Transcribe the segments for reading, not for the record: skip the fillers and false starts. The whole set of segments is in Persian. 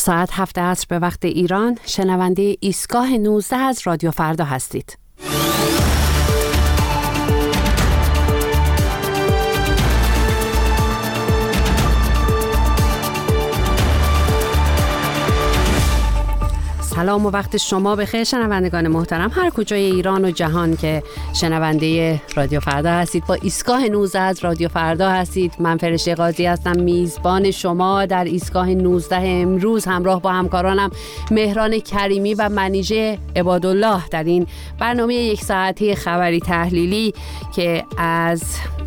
ساعت 7 عصر به وقت ایران شنونده ایستگاه 19 از رادیو فردا هستید. سلام و وقت شما بخیر شنوندگان محترم هر کجای ایران و جهان که شنونده رادیو فردا هستید. با ایستگاه 19 از رادیو فردا هستید. من فرشته قاضی هستم، میزبان شما در ایستگاه 19 امروز همراه با همکارانم مهران کریمی و منیژه عبادالله در این برنامه یک ساعته خبری تحلیلی که از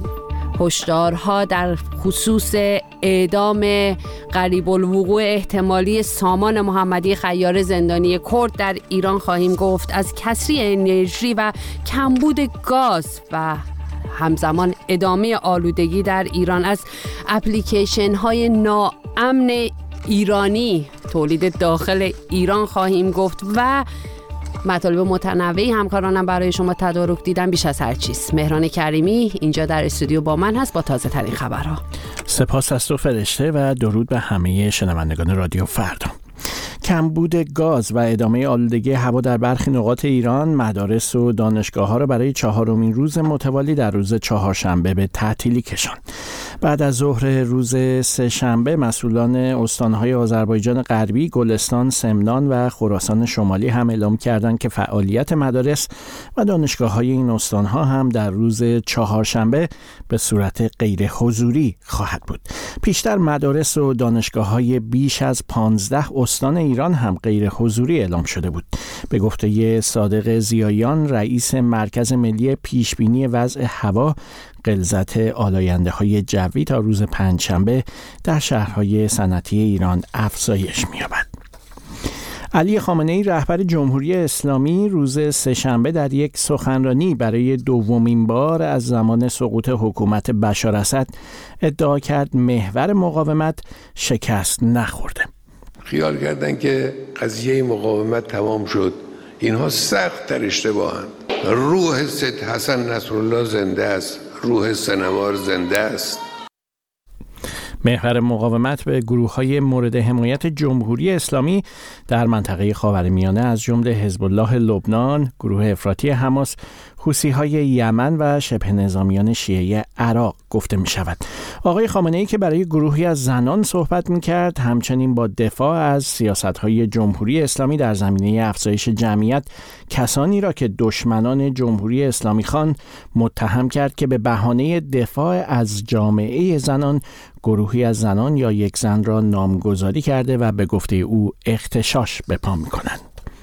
هشدارها در خصوص اعدام قریب الوقوع احتمالی سامان محمدی خیار زندانی کرد در ایران خواهیم گفت، از کسری انرژی و کمبود گاز و همزمان ادامه آلودگی در ایران، از اپلیکیشن های ناامن ایرانی تولید داخل ایران خواهیم گفت و مطالب متنوعی همکارانم برای شما تدارک دیدن. بیش از هر چیز مهران کریمی اینجا در استودیو با من هست با تازه ترین خبرها. سپاس از تو فرشته و درود به همه شنوندگان رادیو فردا. کمبود گاز و ادامه آلودگی هوا در برخی نقاط ایران مدارس و دانشگاه‌ها را برای چهارمین روز متوالی در روز چهارشنبه به تعطیلی کشاند. بعد از ظهر روز سه‌شنبه مسئولان استان‌های آذربایجان غربی، گلستان، سمنان و خراسان شمالی هم اعلام کردند که فعالیت مدارس و دانشگاه‌های این استان‌ها هم در روز چهارشنبه به صورت غیر حضوری خواهد بود. پیشتر مدارس و دانشگاه‌های بیش از 15 استان ایران هم غیر حضوری اعلام شده بود. به گفته صادق زیایان، رئیس مرکز ملی پیشبینی وضع هوا، غلظت آلاینده‌های جوی تا روز پنجشنبه در شهرهای صنعتی ایران افزایش می‌یابد. علی خامنه‌ای رهبر جمهوری اسلامی روز سه‌شنبه در یک سخنرانی برای دومین بار از زمان سقوط حکومت بشار اسد ادعا کرد محور مقاومت شکست نخورده. خیال کردن که قضیه مقاومت تمام شد. اینها سخت تر اشتباهند. روح سید حسن نصرالله زنده است. روح سنوار زنده است. محور مقاومت به گروه‌های مورد حمایت جمهوری اسلامی در منطقه خاورمیانه از جمله حزب الله لبنان، گروه افراطی حماس، حوثی‌های یمن و شبه نظامیان شیعه عراق گفته می‌شود. آقای خامنه‌ای که برای گروهی از زنان صحبت می‌کرد، همچنین با دفاع از سیاست‌های جمهوری اسلامی در زمینه افزایش جمعیت کسانی را که دشمنان جمهوری اسلامی خواند متهم کرد که به بهانه دفاع از جامعه زنان گروهی از زنان یا یک زن را نامگذاری کرده و به گفته او اغتشاش به پا می‌کنند.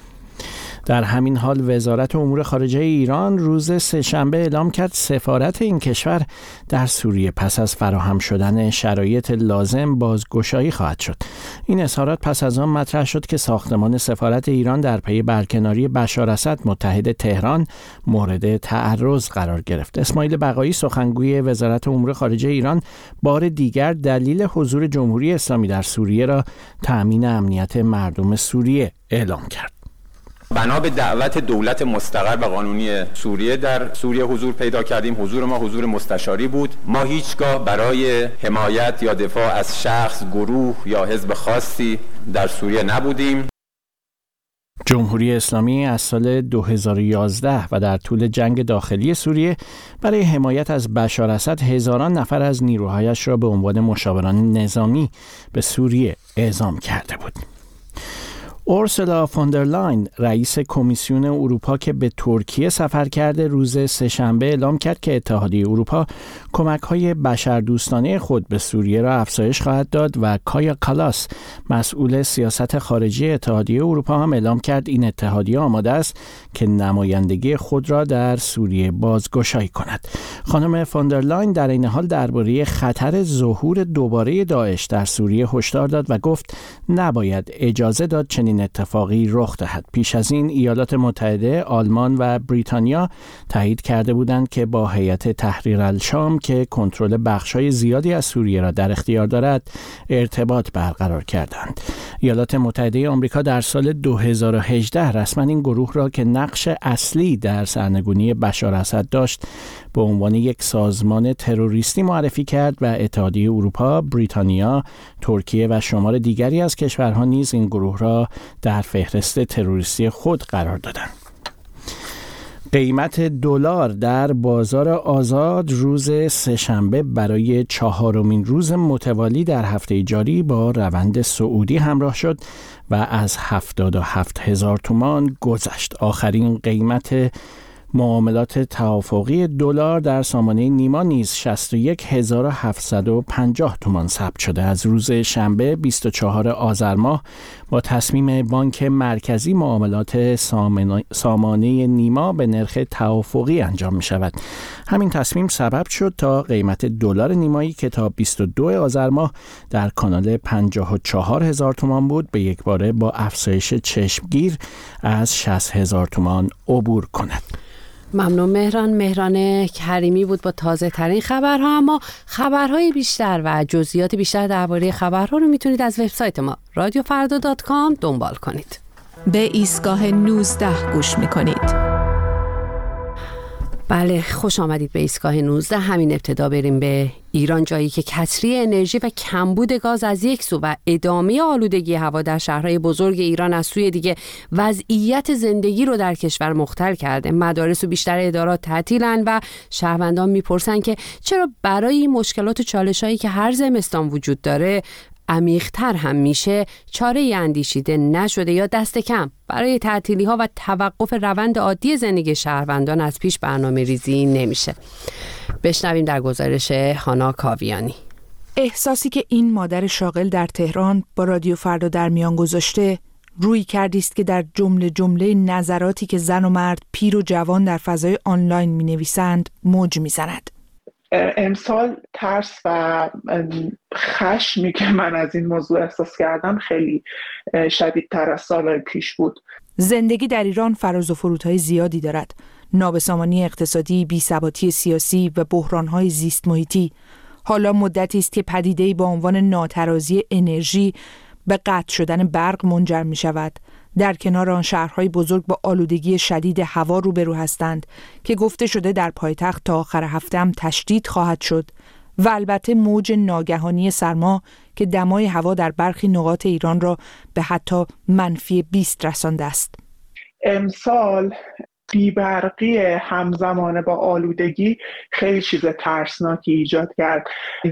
در همین حال وزارت امور خارجه ایران روز سه‌شنبه اعلام کرد سفارت این کشور در سوریه پس از فراهم شدن شرایط لازم بازگشایی خواهد شد. این اظهارات پس از آن مطرح شد که ساختمان سفارت ایران در پی برکناری بشار اسد متحد تهران مورد تعرض قرار گرفت. اسماعیل بقایی سخنگوی وزارت امور خارجه ایران بار دیگر دلیل حضور جمهوری اسلامی در سوریه را تأمین امنیت مردم سوریه اعلام کرد. بنا به دعوت دولت مستقر و قانونی سوریه در سوریه حضور پیدا کردیم. حضور ما حضور مستشاری بود. ما هیچگاه برای حمایت یا دفاع از شخص، گروه یا حزب خاصی در سوریه نبودیم. جمهوری اسلامی از سال 2011 و در طول جنگ داخلی سوریه برای حمایت از بشار اسد هزاران نفر از نیروهایش را به عنوان مشاوران نظامی به سوریه اعزام کرده بود. اورسولا فوندرلاین رئیس کمیسیون اروپا که به ترکیه سفر کرده روز سه‌شنبه اعلام کرد که اتحادیه اروپا کمک‌های بشردوستانه خود به سوریه را افزایش خواهد داد و کایا کالاس مسئول سیاست خارجی اتحادیه اروپا هم اعلام کرد این اتحادیه آماده است که نمایندگی خود را در سوریه بازگشایی کند. خانم فوندرلاین در این حال درباره خطر ظهور دوباره داعش در سوریه هشدار داد و گفت نباید اجازه داد چنین اتفاقی رخ دهد. پیش از این ایالات متحده، آلمان و بریتانیا تایید کرده بودند که با هیئت تحریر الشام که کنترل بخش‌های زیادی از سوریه را در اختیار دارد ارتباط برقرار کردند. ایالات متحده آمریکا در سال 2018 رسما این گروه را که نقش اصلی در سرنگونی بشار اسد داشت به عنوان یک سازمان تروریستی معرفی کرد و اتحادیه اروپا، بریتانیا، ترکیه و شمار دیگری از کشورها نیز این گروه را در فهرست تروریستی خود قرار دادند. قیمت دلار در بازار آزاد روز سه‌شنبه برای 4مین روز متوالی در هفته جاری با روند صعودی همراه شد و از 77,000 تومان گذشت. آخرین قیمت معاملات توافقی دلار در سامانه نیما نیز 61,750 تومان ثبت شده. از روز شنبه 24 آذر ماه با تصمیم بانک مرکزی معاملات سامانه نیما به نرخ توافقی انجام می شود. همین تصمیم سبب شد تا قیمت دلار نیمایی که تا 22 آذر ماه در کانال 54,000 تومان بود به یک باره با افزایش چشمگیر از 60,000 تومان عبور کند. ممنون مهران کریمی بود با تازه ترین خبرها. اما خبرهای بیشتر و جزئیات بیشتر درباره خبرها رو میتونید از وبسایت ما radiofarda.com دنبال کنید. به ایستگاه 19 گوش میکنید. بله، خوش آمدید به ایستگاه 19. همین ابتدا بریم به ایران، جایی که کسری انرژی و کمبود گاز از یک سو و ادامه آلودگی هوا در شهرهای بزرگ ایران از سوی دیگه وضعیت زندگی رو در کشور مختل کرده. مدارس و بیشتر ادارات تعطیلن و شهروندان میپرسن که چرا برای این مشکلات و چالشایی که هر زمستان وجود داره عمیق‌تر هم میشه چاره‌ای اندیشیده نشده یا دست کم برای تعطیلی‌ها و توقف روند عادی زندگی شهروندان از پیش برنامه‌ریزی نمیشه. بشنویم در گزارش هانا کاویانی. احساسی که این مادر شاغل در تهران با رادیو فردا در میان گذاشته روی کردیست که در جمله نظراتی که زن و مرد، پیر و جوان در فضای آنلاین می‌نویسند موج می‌زند. امسال ترس و خشمی که من از این موضوع احساس کردم خیلی شدیدتر از سال پیش بود. زندگی در ایران فراز و فرودهای زیادی دارد. نابسامانی اقتصادی، بی‌ثباتی سیاسی و بحران‌های زیست محیطی. حالا مدتی است که پدیده‌ای با عنوان ناترازی انرژی به قطع شدن برق منجر می‌شود. در کنار آن شهرهای بزرگ با آلودگی شدید هوا روبرو هستند که گفته شده در پایتخت تا آخر هفته هم تشدید خواهد شد و البته موج ناگهانی سرما که دمای هوا در برخی نقاط ایران را به حتی -20 رسانده است. امسال بی‌برقی همزمان با آلودگی خیلی چیز ترسناکی ایجاد کرد.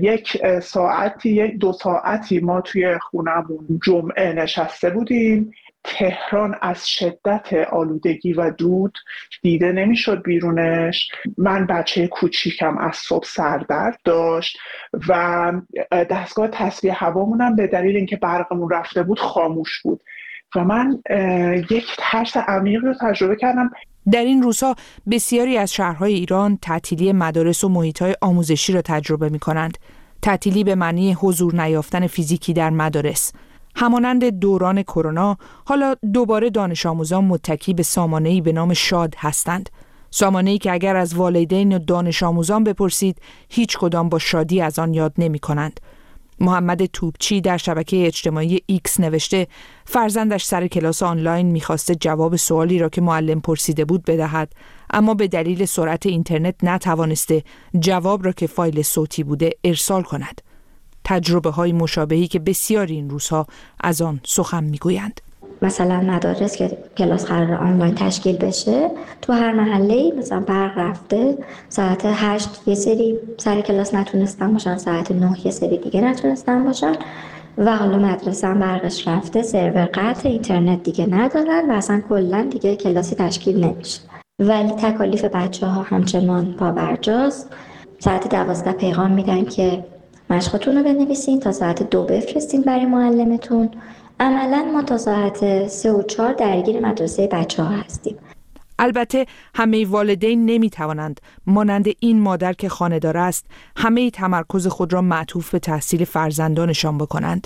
دو ساعتی ما توی خونمون جمعه نشسته بودیم. تهران از شدت آلودگی و دود دیده نمیشد بیرونش. من بچه کوچیکم از صبح سردرد داشت و دستگاه تصفیه هوامونم به دلیل اینکه برقمون رفته بود خاموش بود و من یک ترس عمیقی رو تجربه کردم. در این روزها بسیاری از شهرهای ایران تعطیلی مدارس و محیط‌های آموزشی را تجربه می‌کنند. تعطیلی به معنی حضور نیافتن فیزیکی در مدارس. همانند دوران کرونا، حالا دوباره دانش آموزان متکی به سامانه‌ای به نام شاد هستند. سامانه‌ای که اگر از والدین و دانش آموزان بپرسید، هیچ کدام با شادی از آن یاد نمی‌کنند. محمد توپچی در شبکه اجتماعی ایکس نوشته فرزندش سر کلاس آنلاین می‌خواسته جواب سوالی را که معلم پرسیده بود بدهد، اما به دلیل سرعت اینترنت نتوانسته جواب را که فایل صوتی بوده ارسال کند. تجربه های مشابهی که بسیاری این روزها از آن سخن میگویند. مثلا مدارس که کلاس قرار آنلاین تشکیل بشه، تو هر محله‌ای مثلا برق رفته، ساعت 8 یه سری سر کلاس نتونستن باشن، ساعت 9 یه سری دیگه نتونستن باشن و حالا مدرسه هم برقش رفته، سرور قطع، اینترنت دیگه ندارن و اصلا کلا دیگه کلاسی تشکیل نمیشه. ولی تکالیف بچه‌ها همچنان پابرجاست. ساعت 12 پیغام میدن که مشقتون رو بنویسین، تا ساعت 2 بفرستین برای معلمتون. عملاً ما تا ساعت 3 و 4 درگیر مدرسه بچه‌ها هستیم. البته همه والدین نمیتوانند مانند این مادر که خانه‌دار است همه تمرکز خود را معطوف به تحصیل فرزندانشان بکنند.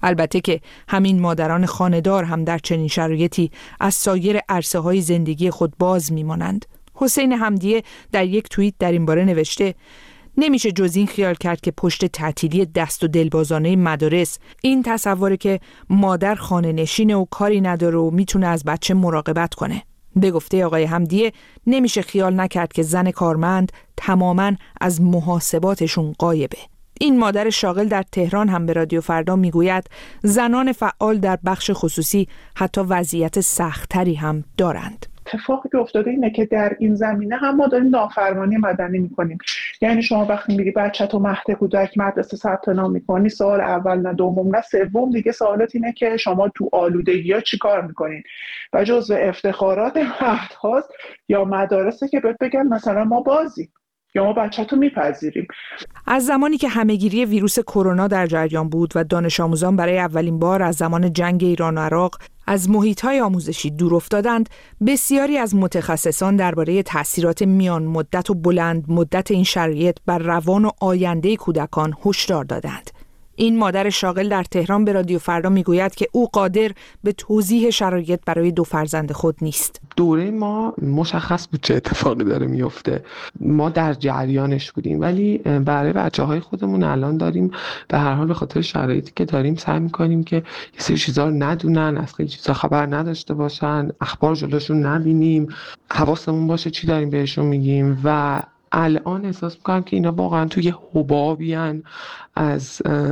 البته که همین مادران خانه‌دار هم در چنین شرایطی از سایر عرصه‌های زندگی خود باز می‌مانند. حسین حمدیه در یک توییت در این باره نوشته: نمیشه جز این خیال کرد که پشت تعطیلی دست و دلبازانه مدارس این تصوره که مادر خانه نشینه و کاری نداره و میتونه از بچه مراقبت کنه. به گفته آقای حمدیه نمیشه خیال نکرد که زن کارمند تماماً از محاسباتشون غایبه. این مادر شاغل در تهران هم به رادیو فردا میگوید زنان فعال در بخش خصوصی حتی وضعیت سخت‌تری هم دارند. اتفاقی که افتاده اینه که در این زمینه هم ما داریم نافرمانی مدنی میکنیم. یعنی شما وقتی میری بچه‌تو مهد کودک مدرسه ثبت نام میکنی، سوال اول نه دوم نه سوم دیگه سوالات اینه که شما تو آلودگی‌ها چیکار میکنین و جزو افتخارات مهد هاست یا مدارسه که بهت بگن مثلا ما بازی یا ما بچه‌تو میپذیریم. از زمانی که همهگیری ویروس کرونا در جریان بود و دانش آموزان برای اولین بار از زمان جنگ ایران و عراق از محیط‌های آموزشی دور افتادند، بسیاری از متخصصان درباره تأثیرات میان مدت و بلند مدت این شرایط بر روان و آینده کودکان هشدار دادند. این مادر شاغل در تهران به رادیو فردا میگوید که او قادر به توضیح شرایط برای 2 فرزند خود نیست. دوره ما مشخص بود چه اتفاقی داره میفته، ما در جریانش بودیم، ولی برای بچه‌های خودمون الان داریم به هر حال به خاطر شرایطی که داریم سعی می‌کنیم که یه سری چیزا رو ندونن، از خیلی چیزا خبر نداشته باشن، اخبار جلوشون نبینیم، حواسمون باشه چی داریم بهشون میگیم. و الان احساس میکنم که اینا واقعا توی حبابیان از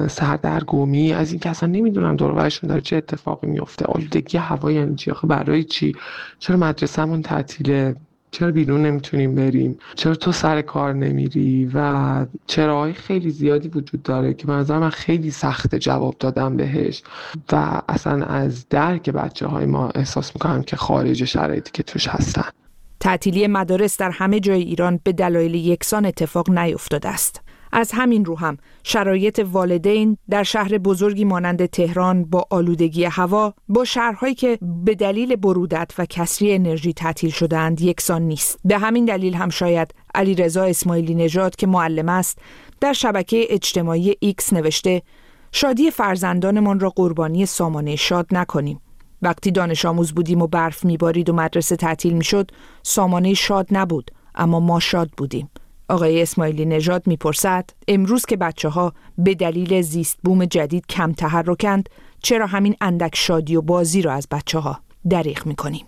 سردرگمی، از این که اصلا نمیدونم دور و برشون داره چه اتفاقی میفته. آلودگی هوا یعنی چی؟ آخه برای چی؟ چرا مدرسه‌مون تعطیله؟ چرا بیرون نمیتونیم بریم؟ چرا تو سر کار نمیری؟ و چراهای خیلی زیادی وجود داره که من خیلی سخت جواب دادم بهش و اصلا از درک بچه‌های ما احساس میکنم که خارج شرایطی که توش هستن. تعطیلی مدارس در همه جای ایران به دلایل یکسان اتفاق نیفتاده است. از همین رو هم شرایط والدین در شهر بزرگی مانند تهران با آلودگی هوا با شهرهایی که به دلیل برودت و کسری انرژی تعطیل شده‌اند یکسان نیست. به همین دلیل هم شاید علیرضا اسماعیلی نژاد که معلم است در شبکه اجتماعی ایکس نوشته: شادی فرزندانمان را قربانی سامانه شاد نکنیم. وقتی دانش آموز بودیم و برف میبارید و مدرسه تعطیل میشد، سامانه شاد نبود، اما ما شاد بودیم. آقای اسماعیلی نژاد میپرسد امروز که بچه‌ها به دلیل زیست بوم جدید کم تحرکند، چرا همین اندک شادی و بازی رو از بچه‌ها دریغ میکنیم؟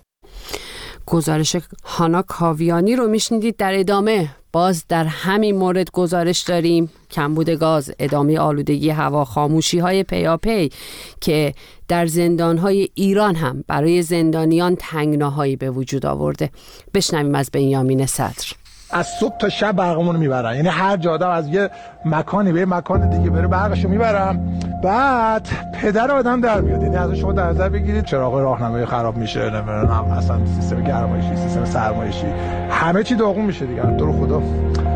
گزارش هانا کاویانی رو میشنیدید. در ادامه باز در همین مورد گزارش داریم: کمبود گاز، ادامه آلودگی هوا، خاموشی‌های پیاپی که در زندان‌های ایران هم برای زندانیان تنگناهایی به وجود آورده. بشنویم از بنیامین صدر. از صبح تا شب برقمون میبرن، یعنی هر جا آدم از یه مکانی به مکان دیگه بره برقشو میبرن، بعد پدر آدم در میاد. یعنی از شما در نظر بگیرید چراغ راهنمایی خراب میشه، نمیدونم اصلا سیستم گرمایشی، سیستم سرمایشی، همه چی داغون میشه دیگه. تو رو خدا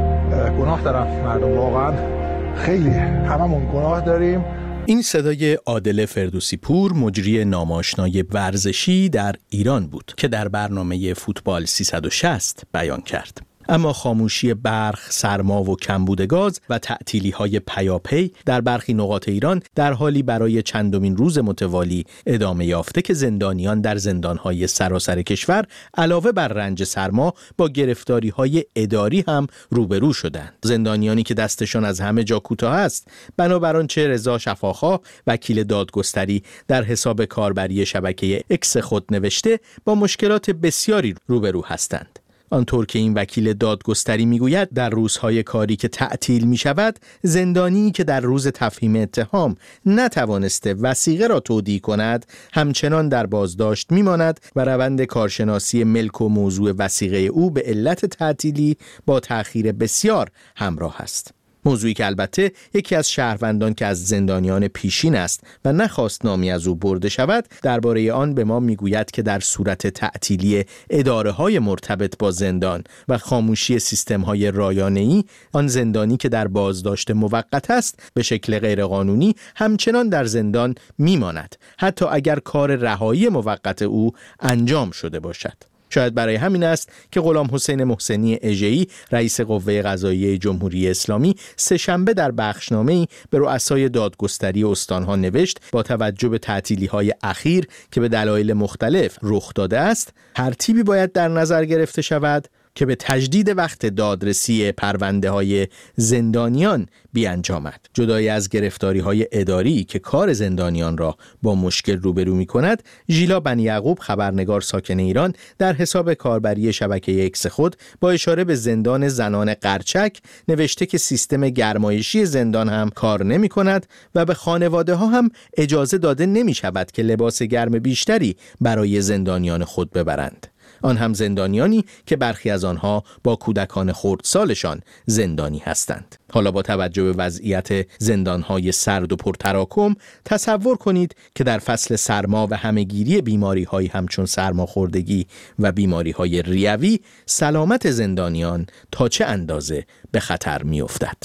گناه دارم مردم، واقعا خیلی هممون گناه داریم. این صدای عادل فردوسی پور، مجری ناماشنای ورزشی در ایران بود که در برنامه فوتبال 360 بیان کرد. اما خاموشی برق، سرما و کمبود گاز و تعطیلی‌های پیاپی در برخی نقاط ایران در حالی برای چندمین روز متوالی ادامه یافته که زندانیان در زندان‌های سراسر کشور علاوه بر رنج سرما با گرفتاری‌های اداری هم روبرو شدند. زندانیانی که دستشان از همه جا کوتاه است، بنابر آنچه رضا شفاخواه وکیل دادگستری در حساب کاربری شبکه اکس خود نوشته، با مشکلات بسیاری روبرو هستند. آنطور که این وکیل دادگستری میگوید در روزهای کاری که تعطیل می شود، زندانی که در روز تفهیم اتهام نتوانسته وثیقه را تودیع کند همچنان در بازداشت میماند و روند کارشناسی ملک و موضوع وثیقه او به علت تعطیلی با تأخیر بسیار همراه است. موضوعی که البته یکی از شهروندان که از زندانیان پیشین است و نخواست نامی از او برده شود درباره آن به ما میگوید که در صورت تعطیلی اداره‌های مرتبط با زندان و خاموشی سیستم‌های رایانه‌ای، آن زندانی که در بازداشت موقت است به شکل غیرقانونی همچنان در زندان میماند، حتی اگر کار رهایی موقت او انجام شده باشد. شاید برای همین است که غلام حسین محسنی اژه‌ای رئیس قوه قضاییه جمهوری اسلامی سه‌شنبه در بخشنامه‌ای به رؤسای دادگستری استانها نوشت با توجه به تعطیلی‌های اخیر که به دلایل مختلف رخ داده است، ترتیبی باید در نظر گرفته شود که به تجدید وقت دادرسی پرونده‌های زندانیان بیانجامد. جدای از گرفتاری‌های اداری که کار زندانیان را با مشکل روبرو می‌کند، ژیلا بنی یعقوب خبرنگار ساکن ایران در حساب کاربری شبکه اکس خود با اشاره به زندان زنان قرچک نوشته که سیستم گرمایشی زندان هم کار نمی‌کند و به خانواده‌ها هم اجازه داده نمی‌شود که لباس گرم بیشتری برای زندانیان خود ببرند. آن هم زندانیانی که برخی از آنها با کودکان خردسالشان زندانی هستند. حالا با توجه به وضعیت زندانهای سرد و پرتراکم تصور کنید که در فصل سرما و همهگیری بیماری‌های همچون سرماخوردگی و بیماری‌های ریوی سلامت زندانیان تا چه اندازه به خطر می‌افتد.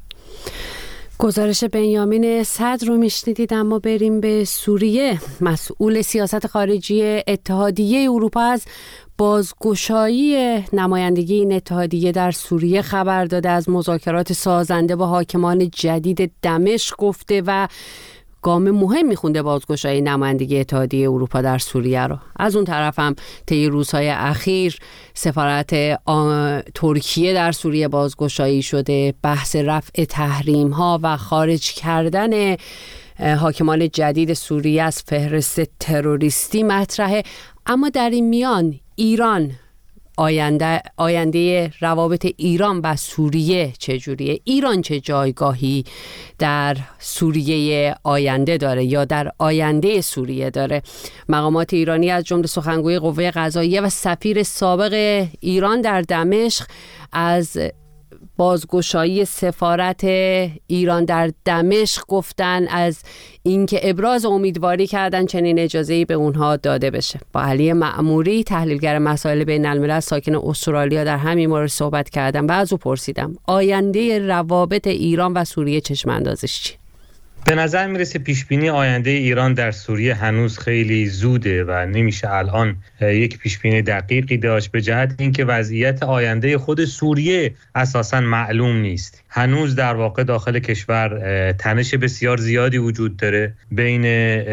گزارش بنیامین صدر رو میشنیدید. اما بریم به سوریه. مسئول سیاست خارجی اتحادیه اروپا از بازگشایی نمایندگی این اتحادیه در سوریه خبر داده. از مذاکرات سازنده با حاکمان جدید دمشق گفته و گام مهم میخونده بازگشایی نمایندگی اتحادیه اروپا در سوریه رو. از اون طرف هم طی روزهای اخیر سفارت ترکیه در سوریه بازگشایی شده. بحث رفع تحریم ها و خارج کردن حاکمان جدید سوریه از فهرست تروریستی مطرحه. اما در این میان ایران، آینده روابط ایران و سوریه چجوریه؟ ایران چه جایگاهی در سوریه آینده داره یا در آینده سوریه داره؟ مقامات ایرانی از جمله سخنگوی قوه قضاییه و سفیر سابق ایران در دمشق از بازگشایی سفارت ایران در دمشق گفتن، از اینکه ابراز امیدواری کردن چنین اجازه‌ای به اونها داده بشه. با علی معموری تحلیلگر مسائل بین الملل ساکن استرالیا در همین مورد صحبت کردم و از او پرسیدم آینده روابط ایران و سوریه چشم اندازش چیه؟ به نظر میرسه پیشبینی آینده ایران در سوریه هنوز خیلی زوده و نمیشه الان یک پیشبینی دقیقی داشت، به جهت اینکه وضعیت آینده خود سوریه اساساً معلوم نیست. هنوز در واقع داخل کشور تنش بسیار زیادی وجود داره بین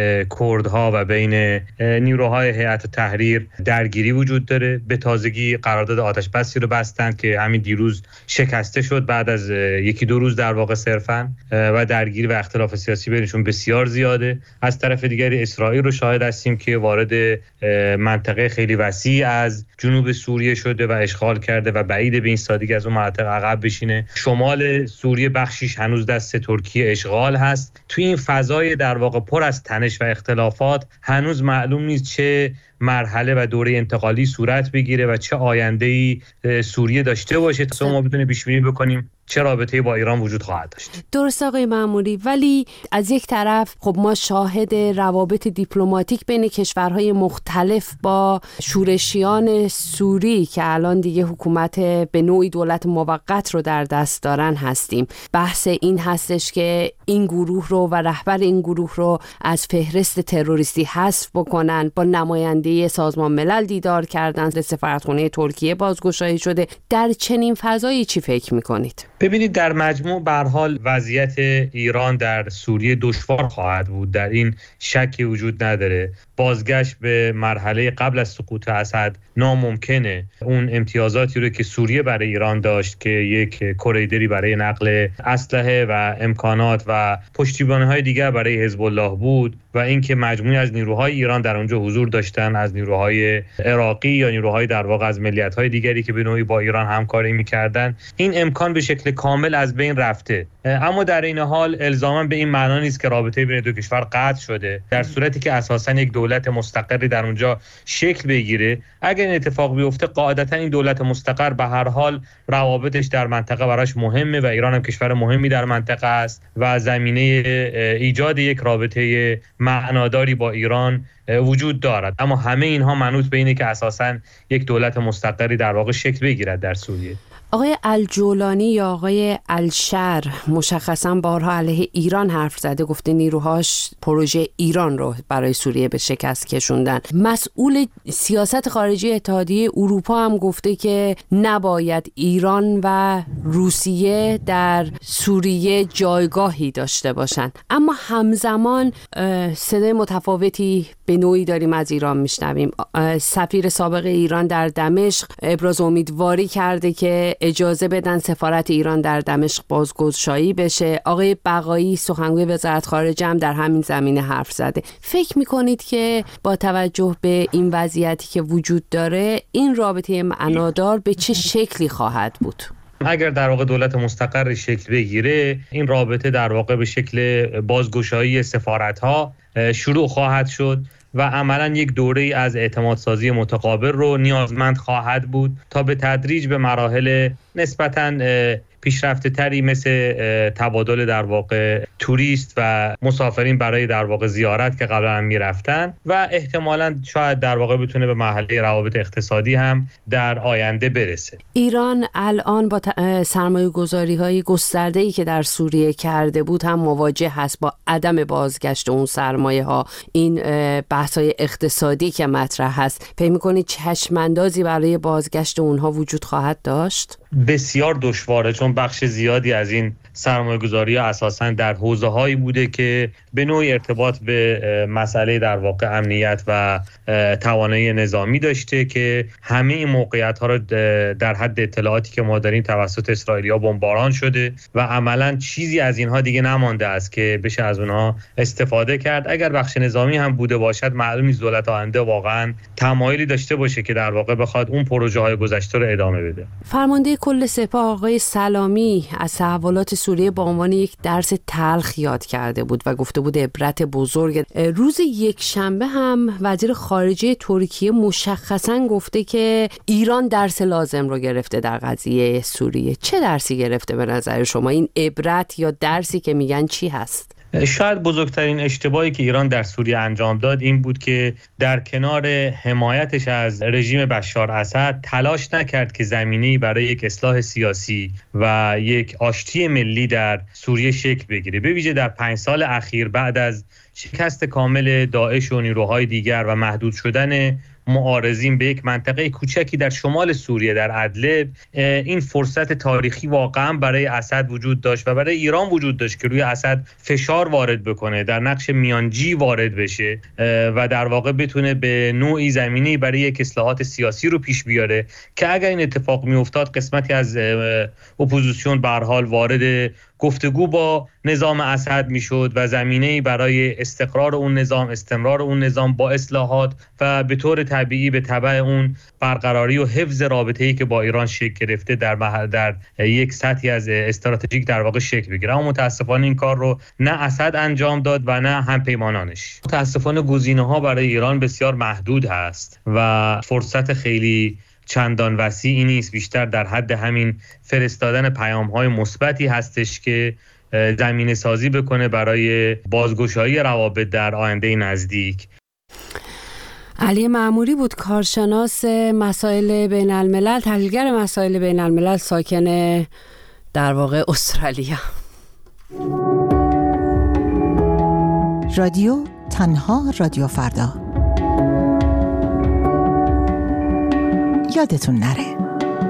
کردها و بین نیروهای هیئت تحریر، درگیری وجود داره. به تازگی قرارداد آتش بسی رو بستند که همین دیروز شکسته شد بعد از یکی دو روز در واقع صرفاً، و درگیری و اختلاف سیاسی بینشون بسیار زیاده. از طرف دیگری اسرائیل رو شاهد هستیم که وارد منطقه خیلی وسیع از جنوب سوریه شده و اشغال کرده و بعید به این سادگی از اون مناطق عقب بشینه. شمال سوریه بخشیش هنوز دست ترکیه اشغال هست. توی این فضای در واقع پر از تنش و اختلافات هنوز معلوم نیست چه مرحله و دوره انتقالی صورت بگیره و چه آینده‌ای سوریه داشته باشه تا ما بتونیم پیش بینی بکنیم چه رابطه‌ای با ایران وجود خواهد داشت. درست آقای معموری، ولی از یک طرف خب ما شاهد روابط دیپلماتیک بین کشورهای مختلف با شورشیان سوری که الان دیگه حکومت به نوعی دولت موقت رو در دست دارن هستیم. بحث این هستش که این گروه رو و رهبر این گروه رو از فهرست تروریستی حذف بکنن. با نماینده سازمان ملل دیدار کردن، سفارتخانه ترکیه بازگشایی شده. در چنین فضایی چی فکر می‌کنید؟ ببینید، در مجموع به هر حال وضعیت ایران در سوریه دشوار خواهد بود، در این شکی وجود نداره. بازگشت به مرحله قبل از سقوط اسد ناممکنه. اون امتیازاتی رو که سوریه برای ایران داشت که یک کوریدوری برای نقل اسلحه و امکانات و پشتیبانی‌های دیگر برای حزب الله بود و اینکه مجموعی از نیروهای ایران در اونجا حضور داشتن، از نیروهای عراقی یا نیروهای در واقع از ملیت‌های دیگری که به نوعی با ایران همکاری می‌کردن، این امکان به شکل کامل از بین رفته. اما در این حال الزاما به این معنا نیست که رابطه بین دو کشور قطع شده. در صورتی که اساساً یک دولت مستقری در اونجا شکل بگیره، اگر این اتفاق بیفته قاعدتاً این دولت مستقر به هر حال روابطش در منطقه براش مهمه و ایران هم کشور مهمی در منطقه است و زمینه ایجاد یک رابطه معناداری با ایران وجود دارد. اما همه اینها منوط به اینه که اساساً یک دولت مستقری در واقع شکل بگیرد در سوریه. آقای الجولانی یا آقای الشر مشخصاً بارها علیه ایران حرف زده، گفته نیروهاش پروژه ایران رو برای سوریه به شکست کشوندن. مسئول سیاست خارجی اتحادیه اروپا هم گفته که نباید ایران و روسیه در سوریه جایگاهی داشته باشن. اما همزمان صدای متفاوتی به نوعی داریم از ایران میشنویم. سفیر سابق ایران در دمشق ابراز امیدواری کرده که اجازه بدن سفارت ایران در دمشق بازگشایی بشه. آقای بقایی سخنگوی وزارت خارجه هم در همین زمینه حرف زده. فکر میکنید که با توجه به این وضعیتی که وجود داره این رابطه معنادار به چه شکلی خواهد بود؟ اگر در واقع دولت مستقر شکل بگیره، این رابطه در واقع به شکل بازگشایی سفارت‌ها شروع خواهد شد و عملاً یک دوره از اعتمادسازی متقابل رو نیازمند خواهد بود تا به تدریج به مراحل نسبتاً پیشرفته تری مثل تبادل در واقع توریست و مسافرین برای در واقع زیارت که قبلا میرفتن و احتمالاً شاید در واقع بتونه به مرحله روابط اقتصادی هم در آینده برسه. ایران الان با سرمایه‌گذاری‌های گسترده‌ای که در سوریه کرده بود هم مواجه هست با عدم بازگشت اون سرمایه‌ها. این بحث‌های اقتصادی که مطرح هست، فکر می‌کنید چشم‌اندازی برای بازگشت اونها وجود خواهد داشت؟ بسیار دشواره، چون بخش زیادی از این سرمایه‌گذاری‌ها اساساً در حوزه‌هایی بوده که به نوعی ارتباط به مسئله در واقع امنیت و توانایی نظامی داشته که همه این موقعیت‌ها رو در حد اطلاعاتی که ما داریم توسط اسرائیلی‌ها بمباران شده و عملاً چیزی از اینها دیگه نمانده است که بشه از اونها استفاده کرد. اگر بخش نظامی هم بوده باشد، معلوم نیست دولت آینده واقعاً تمایلی داشته باشه که در واقع بخواد اون پروژه‌های گذشته رو ادامه بده. فرمانده کل سپاه آقای سلامی از تحولات سوریه با عنوان یک درس تلخ یاد کرده بود و گفته بود عبرت بزرگ. روز یکشنبه هم وزیر خارجه ترکیه مشخصاً گفته که ایران درس لازم رو گرفته در قضیه سوریه. چه درسی گرفته به نظر شما؟ این عبرت یا درسی که میگن چی هست؟ شاید بزرگترین اشتباهی که ایران در سوریه انجام داد این بود که در کنار حمایتش از رژیم بشار اسد تلاش نکرد که زمینه‌ای برای یک اصلاح سیاسی و یک آشتی ملی در سوریه شکل بگیره. به ویژه در 5 سال اخیر بعد از شکست کامل داعش و نیروهای دیگر و محدود شدن معارضین به یک منطقه کوچکی در شمال سوریه در ادلب، این فرصت تاریخی واقعا برای اسد وجود داشت و برای ایران وجود داشت که روی اسد فشار وارد بکنه، در نقش میانجی وارد بشه و در واقع بتونه به نوعی زمینه‌ای برای یک اصلاحات سیاسی رو پیش بیاره که اگر این اتفاق میافتاد قسمتی از اپوزیسیون به هر حال وارد گفتگو با نظام اسد میشد و زمینه‌ای برای استقرار اون نظام، استمرار اون نظام با اصلاحات و به طور طبیعی به تبع اون برقراری و حفظ رابطه‌ای که با ایران شکل گرفته در یک سطحی از استراتژیک در واقع شکل بگیره. اما متاسفانه این کار رو نه اسد انجام داد و نه همپیمانانش. متاسفانه گزینه‌ها برای ایران بسیار محدود هست و فرصت خیلی چندان وسیعی نیست، بیشتر در حد همین فرستادن پیام‌های مثبتی هستش که زمینه سازی بکنه برای بازگشایی روابط در آینده نزدیک. علی معموری بود، کارشناس مسائل بین الملل، تحلیلگر مسائل بین الملل، ساکن در واقع استرالیا. رادیو تنها رادیو فردا. یادتون نره.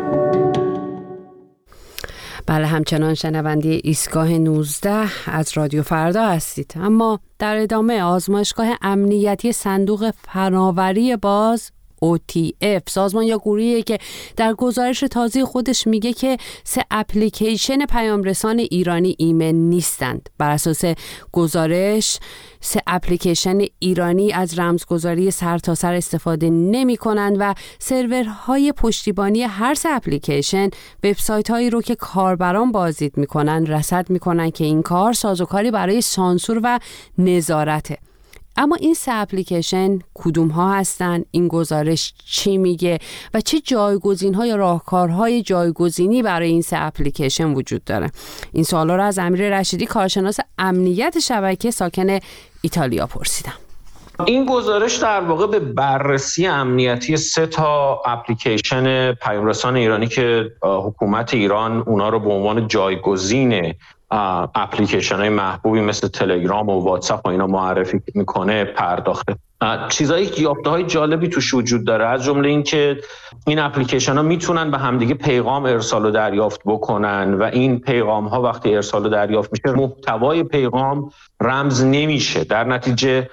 بله، همچنان شنونده ایستگاه 19 از رادیو فردا هستید. اما در ادامه آزمایشگاه امنیتی صندوق فناوری باز OTF، سازمان یا گروهی که در گزارش تازه خودش میگه که 3 اپلیکیشن پیامرسان ایرانی ایمن نیستند. بر اساس گزارش 3 اپلیکیشن ایرانی از رمزگذاری سرتاسر استفاده نمی کنند و سرورهای پشتیبانی هر 3 اپلیکیشن وبسایت هایی رو که کاربران بازدید میکنن رصد میکنن که این کار سازوکاری برای سانسور و نظارته. اما این 3 اپلیکیشن کدوم ها هستن؟ این گزارش چی میگه و چه جایگزین‌ها یا راهکارهای جایگزینی برای این 3 اپلیکیشن وجود داره؟ این سوالا رو از امیر رشیدی، کارشناس امنیت شبکه ساکن ایتالیا پرسیدم. این گزارش در واقع به بررسی امنیتی 3 تا اپلیکیشن پیامرسان ایرانی که حکومت ایران اونا رو به عنوان جایگزین اپلیکیشن های محبوبی مثل تلگرام و واتساپ و اینا معرفی میکنه پرداخته. چیزایی که یافته‌های جالبی توش وجود داره، از جمله این که این اپلیکیشن ها میتونن به همدیگه پیغام ارسال و دریافت بکنن و این پیغام ها وقتی ارسال و دریافت میشه محتوای پیغام رمز نمیشه، در نتیجه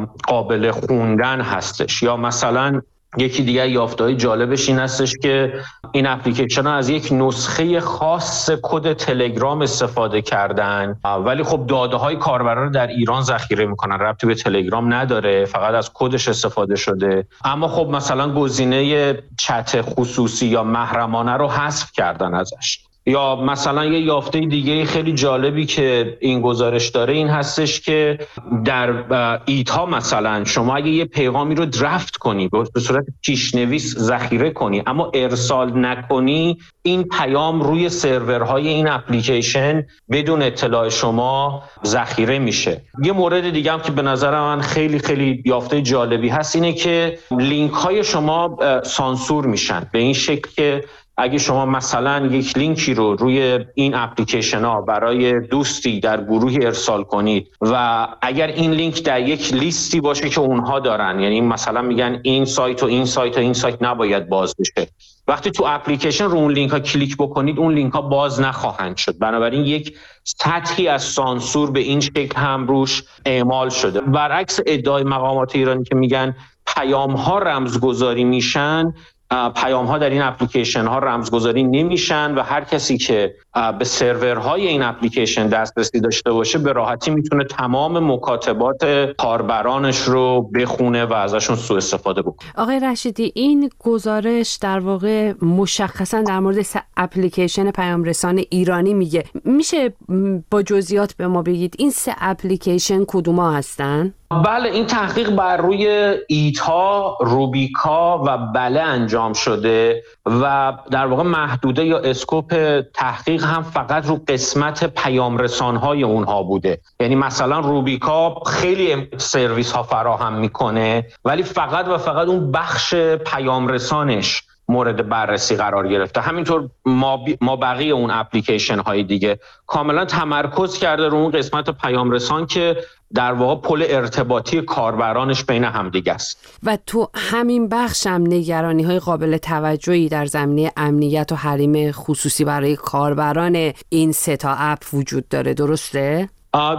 قابل خوندن هستش. یا مثلا یکی دیگه یافته‌های جالبش این هستش که این اپلیکیشن ها از یک نسخه خاص کد تلگرام استفاده کردن، ولی خب داده های کاربران رو در ایران ذخیره میکنن، ربطی به تلگرام نداره، فقط از کدش استفاده شده. اما خب مثلا گزینه چت خصوصی یا محرمانه رو حذف کردن ازش. یا مثلا یه یافته دیگه خیلی جالبی که این گزارش داره این هستش که در ایدها مثلا شما اگه یه پیغامی رو درافت کنی به صورت پیشنویس ذخیره کنی اما ارسال نکنی، این پیام روی سرورهای این اپلیکیشن بدون اطلاع شما ذخیره میشه. یه مورد دیگه هم که به نظر من خیلی خیلی یافته جالبی هست اینه که لینک های شما سانسور میشن به این شکل که اگه شما مثلا یک لینکی رو روی این اپلیکیشن ها برای دوستی در گروهی ارسال کنید و اگر این لینک در یک لیستی باشه که اونها دارن، یعنی مثلا میگن این سایت و این سایت و این سایت نباید باز بشه، وقتی تو اپلیکیشن رو اون لینک ها کلیک بکنید اون لینک ها باز نخواهند شد. بنابراین یک سطحی از سانسور به این شکل هم روش اعمال شده. برعکس ادعای مقامات ایرانی که میگن پیام ها رمزگذاری میشن، پیام ها در این اپلیکیشن ها رمزگذاری نمیشن و هر کسی که به سرورهای این اپلیکیشن دسترسی داشته باشه به راحتی میتونه تمام مکاتبات کاربرانش رو بخونه و ازشون سوء استفاده بکنه. آقای رشیدی، این گزارش در واقع مشخصا در مورد اپلیکیشن پیام رسان ایرانی میگه. میشه با جزئیات به ما بگید این 3 اپلیکیشن کدوما هستن؟ بله، این تحقیق بر روی ایتا، روبیکا و بله انجام شده و در واقع محدوده یا اسکوپ تحقیق هم فقط رو قسمت پیام رسان‌های اونها بوده. یعنی مثلا روبیکا خیلی سرویس ها فراهم میکنه ولی فقط و فقط اون بخش پیام رسانش مورد بررسی قرار گرفته. همینطور ما بقیه اون اپلیکیشن های دیگه کاملا تمرکز کرده رو اون قسمت پیام رسان که در واقع پل ارتباطی کاربرانش بین هم دیگه است. و تو همین بخش هم نگرانی های قابل توجهی در زمینه امنیت و حریم خصوصی برای کاربران این 3 تا اپ وجود داره، درسته؟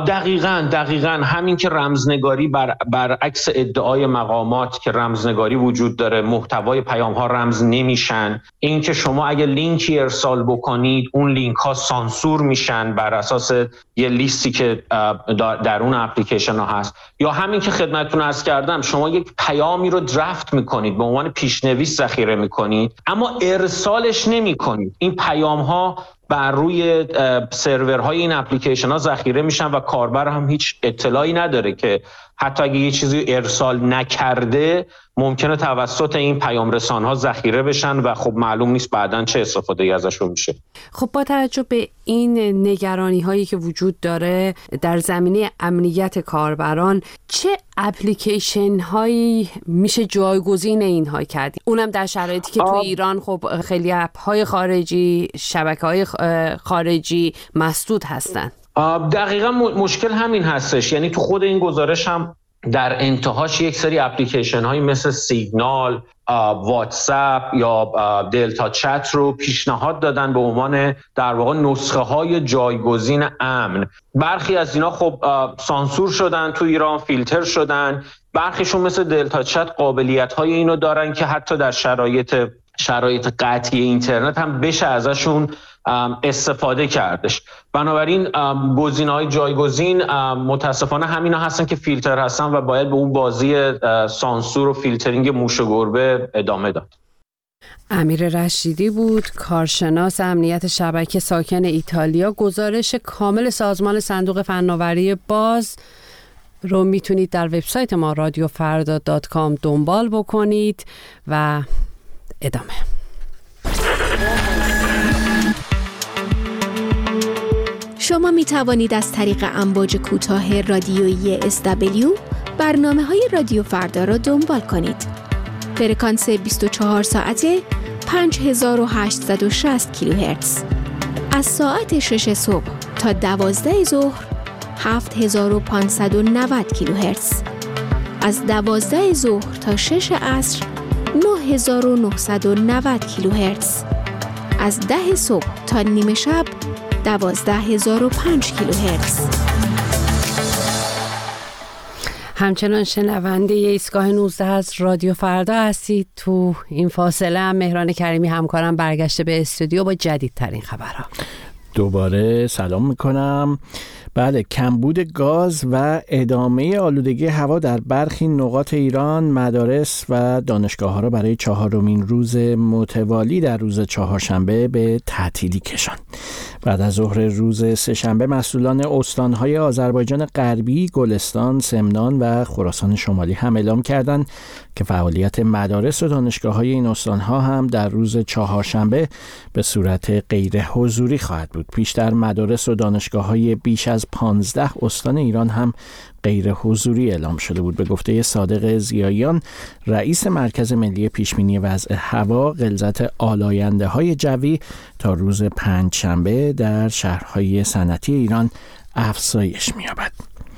دقیقاً همین که رمزنگاری برعکس ادعای مقامات که رمزنگاری وجود داره، محتوای پیام ها رمز نمیشن، این که شما اگه لینکی ارسال بکنید اون لینک ها سانسور میشن بر اساس یه لیستی که در اون اپلیکیشن ها هست، یا همین که خدمتتون عرض کردم شما یک پیامی رو درافت میکنید به عنوان پیشنویس ذخیره میکنید اما ارسالش نمیکنید، این پیام ها بر روی سرورهای این اپلیکیشن ها ذخیره میشن و کاربر هم هیچ اطلاعی نداره که حتی اگه یه چیزی ارسال نکرده ممکنه توسط این پیام رسان ها ذخیره بشن و خب معلوم نیست بعداً چه استفاده ازشون میشه. خب با توجه به این نگرانی هایی که وجود داره در زمینه امنیت کاربران، چه اپلیکیشن هایی میشه جایگزین اینها کرد؟ اونم در شرایطی که تو ایران خب خیلی اپ های خارجی، شبکه های خارجی مسدود هستن. دقیقاً مشکل همین هستش. یعنی تو خود این گزارش هم در انتهاش یک سری اپلیکیشن هایی مثل سیگنال، واتساپ یا دلتا چت رو پیشنهاد دادن به عنوان در واقع نسخه های جایگزین امن. برخی از اینا خب سانسور شدن تو ایران، فیلتر شدن. برخیشون مثل دلتا چت قابلیت های اینو دارن که حتی در شرایط قطعی اینترنت هم بشه ازشون استفاده کردش. بنابراین گزینه‌های جایگزین متاسفانه همینا هستن که فیلتر هستن و باید به اون بازی سانسور و فیلترینگ موش و گربه ادامه داد. امیر رشیدی بود، کارشناس امنیت شبکه ساکن ایتالیا. گزارش کامل سازمان صندوق فناوری باز رو میتونید در وبسایت ما radiofarda.com دنبال بکنید و ادامه. شما می توانید از طریق امواج کوتاه رادیویی SW برنامه‌های رادیو فردا را دنبال کنید. فرکانس 24 ساعته 5860 کیلوهرتز. از ساعت 6 صبح تا 12 ظهر 7590 کیلوهرتز. از 12 ظهر تا 6 عصر 9990 کیلوهرتز. از 10 صبح تا نیمه شب 12005 کیلوهرتز. همچنان شنونده ایستگاه 19 از رادیو فردا هستید. تو این فاصله هم مهران کریمی همکارم برگشته به استودیو با جدیدترین خبرها. دوباره سلام میکنم. بله، کمبود گاز و ادامه آلودگی هوا در برخی نقاط ایران مدارس و دانشگاه‌ها را برای 4مین روز متوالی در روز چهارشنبه به تعطیلی کشاند. بعد از ظهر روز سه‌شنبه مسئولان استان‌های آذربایجان غربی، گلستان، سمنان و خراسان شمالی هم اعلام کردند که فعالیت مدارس و دانشگاه‌های این استان‌ها هم در روز چهارشنبه به صورت غیر حضوری خواهد بود. پیشتر مدارس و دانشگاه‌های بیش از 15 استان ایران هم غیر حضوری اعلام شده بود. به گفته صادق ضیاییان، رئیس مرکز ملی پیشبینی وضع هوا، غلظت آلاینده‌های جوی تا روز پنجشنبه در شهرهای صنعتی ایران افزایش می‌یابد.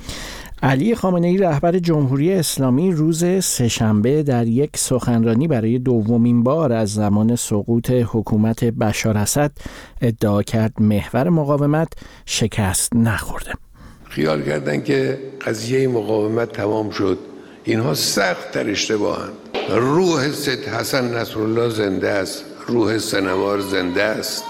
علی خامنه‌ای رهبر جمهوری اسلامی روز سه‌شنبه در یک سخنرانی برای دومین بار از زمان سقوط حکومت بشار اسد ادعا کرد محور مقاومت شکست نخورده. خیال کردن که قضیه مقاومت تمام شد. اینها سخت تر اشتباهند. روح سید حسن نصرالله زنده است. روح سنوار زنده است.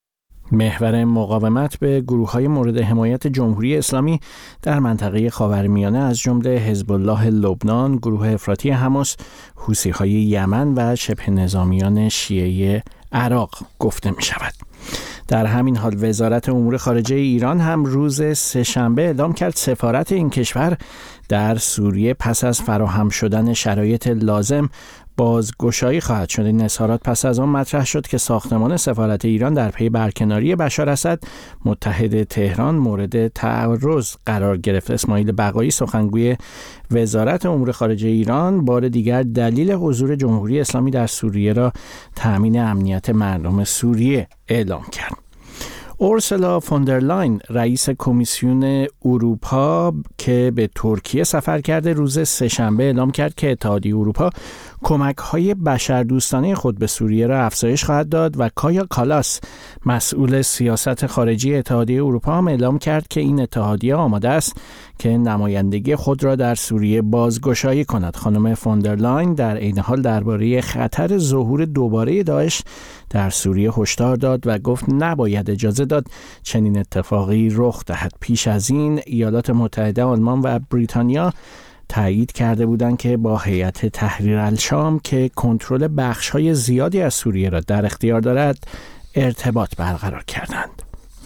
محور مقاومت به گروه‌های مورد حمایت جمهوری اسلامی در منطقه خاورمیانه از جمله حزب الله لبنان، گروه افراطی حماس، حوثی‌های یمن و شبه نظامیان شیعه عراق گفته می‌شود. در همین حال وزارت امور خارجه ایران هم روز سه‌شنبه اعلام کرد سفارت این کشور در سوریه پس از فراهم شدن شرایط لازم بازگشایی خواهد شد. این اظهارات پس از آن مطرح شد که ساختمان سفارت ایران در پی برکناری بشار اسد متحد تهران مورد تعرض قرار گرفت. اسماعیل بقایی سخنگوی وزارت امور خارجه ایران بار دیگر دلیل حضور جمهوری اسلامی در سوریه را تأمین امنیت مردم سوریه اعلام کرد. اورسولا فوندرلاین رئیس کمیسیون اروپا که به ترکیه سفر کرده روز سه‌شنبه اعلام کرد که اتحادیه اروپا کمک‌های بشردوستانه خود به سوریه را افزایش خواهد داد و کایا کالاس مسئول سیاست خارجی اتحادیه اروپا هم اعلام کرد که این اتحادیه آماده است که نمایندگی خود را در سوریه بازگشایی کند. خانم فوندرلاین در عین حال درباره خطر ظهور دوباره داعش در سوریه هشدار داد و گفت نباید اجازه داد چنین اتفاقی رخ دهد. پیش از این ایالات متحده، آلمان و بریتانیا تایید کرده بودند که با هیئت تحریر الشام که کنترل بخش‌های زیادی از سوریه را در اختیار دارد ارتباط برقرار کردند.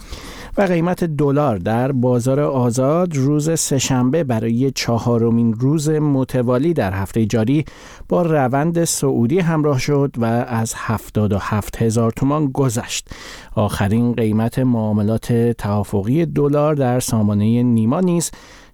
و قیمت دلار در بازار آزاد روز سه‌شنبه برای 4مین روز متوالی در هفته جاری با روند صعودی همراه شد و از 77,000 تومان گذشت. آخرین قیمت معاملات توافقی دلار در سامانه نیما نیز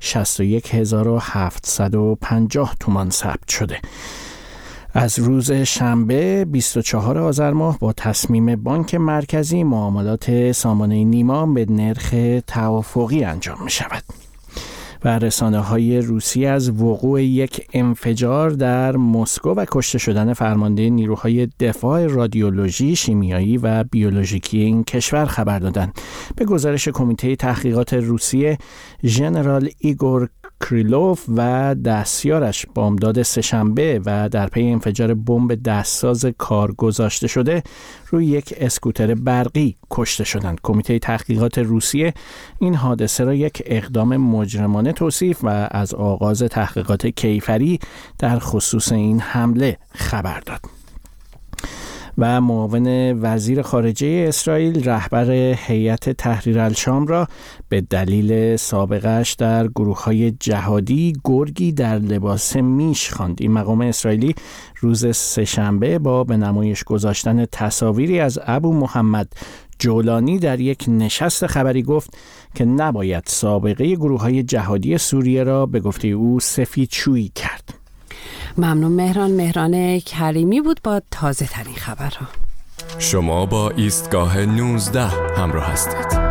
61,750 تومان ثبت شده. از روز شنبه 24 آذر ماه با تصمیم بانک مرکزی معاملات سامانه نیما به نرخ توافقی انجام می شود. و رسانه‌های روسی از وقوع یک انفجار در مسکو و کشته شدن فرمانده نیروهای دفاع رادیولوژی، شیمیایی و بیولوژیکی این کشور خبر دادند. به گزارش کمیته تحقیقات روسیه، ژنرال ایگور کریلوف و دستیارش بامداد سه‌شنبه و در پی انفجار بمب دستساز کار گذاشته شده روی یک اسکوتر برقی کشته شدند. کمیته تحقیقات روسیه این حادثه را یک اقدام مجرمانه توصیف و از آغاز تحقیقات کیفری در خصوص این حمله خبر داد. و معاون وزیر خارجه اسرائیل رهبر هیئت تحریر الشام را به دلیل سابقه‌اش در گروه‌های جهادی گرگی در لباس میش خواند. این مقام اسرائیلی روز سه‌شنبه با به نمایش گذاشتن تصاویری از ابو محمد جولانی در یک نشست خبری گفت که نباید سابقه گروه‌های جهادی سوریه را به گفته او سفیدشویی کرد. ممنون مهران کریمی بود با تازه ترین خبرها. شما با ایستگاه 19 همراه هستید.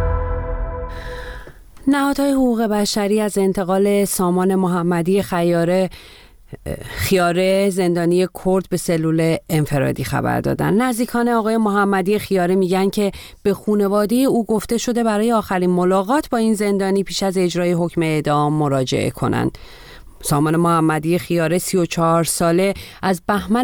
نهادهای حقوق بشری از انتقال سامان محمدی خیاره زندانی کرد به سلول انفرادی خبر دادن. نزدیکان آقای محمدی خیاره میگن که به خانواده او گفته شده برای آخرین ملاقات با این زندانی پیش از اجرای حکم اعدام مراجعه کنند. سامان محمدی خیاره 34 ساله از بهمن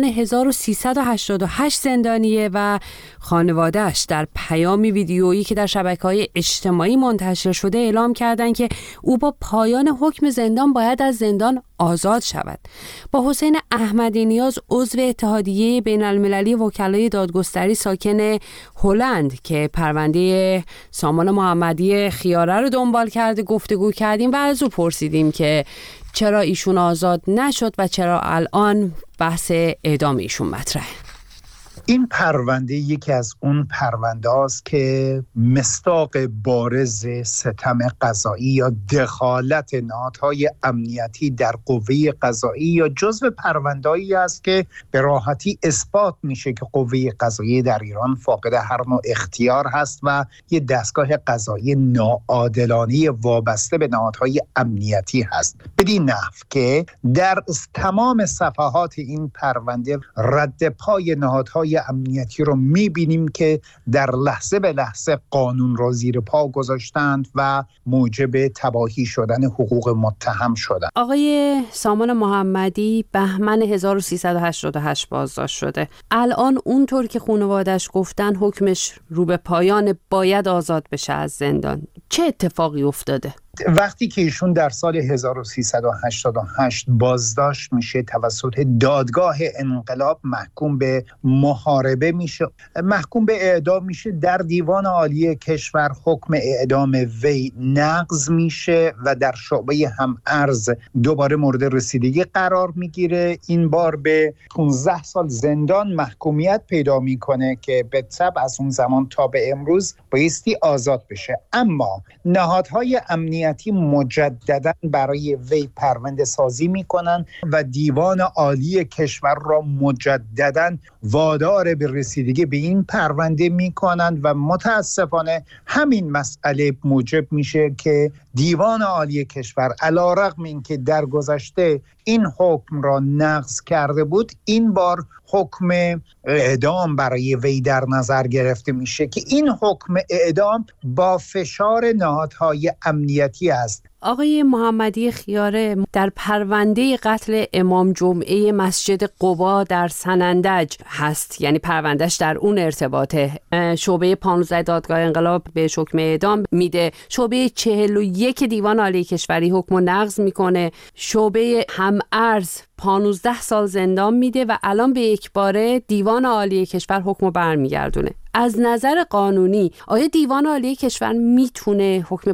1388 زندانیه و خانواده‌اش در پیامی ویدیویی که در شبکه‌های اجتماعی منتشر شده اعلام کردند که او با پایان حکم زندان باید از زندان آزاد شود. با حسین احمدی نیاز عضو اتحادیه بین‌المللی وکلای دادگستری ساکن هلند که پرونده سامان محمدی خیاره رو دنبال کرده گفتگو کردیم و از او پرسیدیم که چرا ایشون آزاد نشد و چرا الان بحث اعدام ایشون مطرحه. این پرونده یکی از اون پرونده است که مصداق بارز ستم قضایی یا دخالت نهادهای امنیتی در قوه قضایی یا جزو پرونده‌ای است که به راحتی اثبات میشه که قوه قضایی در ایران فاقد هر نوع اختیار هست و یه دستگاه قضایی ناعادلانه وابسته به نهادهای امنیتی هست. بدین نحو که در تمام صفحات این پرونده رد پای نهادهای امنیتی رو می‌بینیم که در لحظه به لحظه قانون را زیر پا گذاشتند و موجب تباهی شدن حقوق متهم شدند. آقای سامان محمدی بهمن 1388 بازداشت شده. الان اونطور که خانواده‌اش گفتن حکمش رو به پایان، باید آزاد بشه از زندان. چه اتفاقی افتاده؟ وقتی که ایشون در سال 1388 بازداشت میشه توسط دادگاه انقلاب محکوم به محاربه میشه، محکوم به اعدام میشه، در دیوان عالی کشور حکم اعدام وی نقض میشه و در شعبه هم‌ارز دوباره مورد رسیدگی قرار میگیره. این بار به 15 سال زندان محکومیت پیدا میکنه که به تبع از اون زمان تا به امروز بایستی آزاد بشه. اما نهادهای امنیتی مجددا برای وی پرونده سازی میکنن و دیوان عالی کشور را مجددا وادار به رسیدگی به این پرونده میکنند و متاسفانه همین مسئله موجب میشه که دیوان عالی کشور علیرغم اینکه در گذشته این حکم را نقض کرده بود، این بار حکم اعدام برای وی در نظر گرفته میشه که این حکم اعدام با فشار نهادهای امنیتی است. آقای محمدی خیاره در پرونده قتل امام جمعه مسجد قبا در سنندج هست، یعنی پروندهش در اون ارتباطه. شعبه 15 دادگاه انقلاب به حکم اعدام میده، شعبه 41 دیوان عالی کشوری حکم نقض میکنه، شعبه هم‌ارز 15 سال زندان میده و الان به یک باره دیوان عالی کشور حکم برمیگردونه. از نظر قانونی آیا دیوان عالی کشور میتونه حکم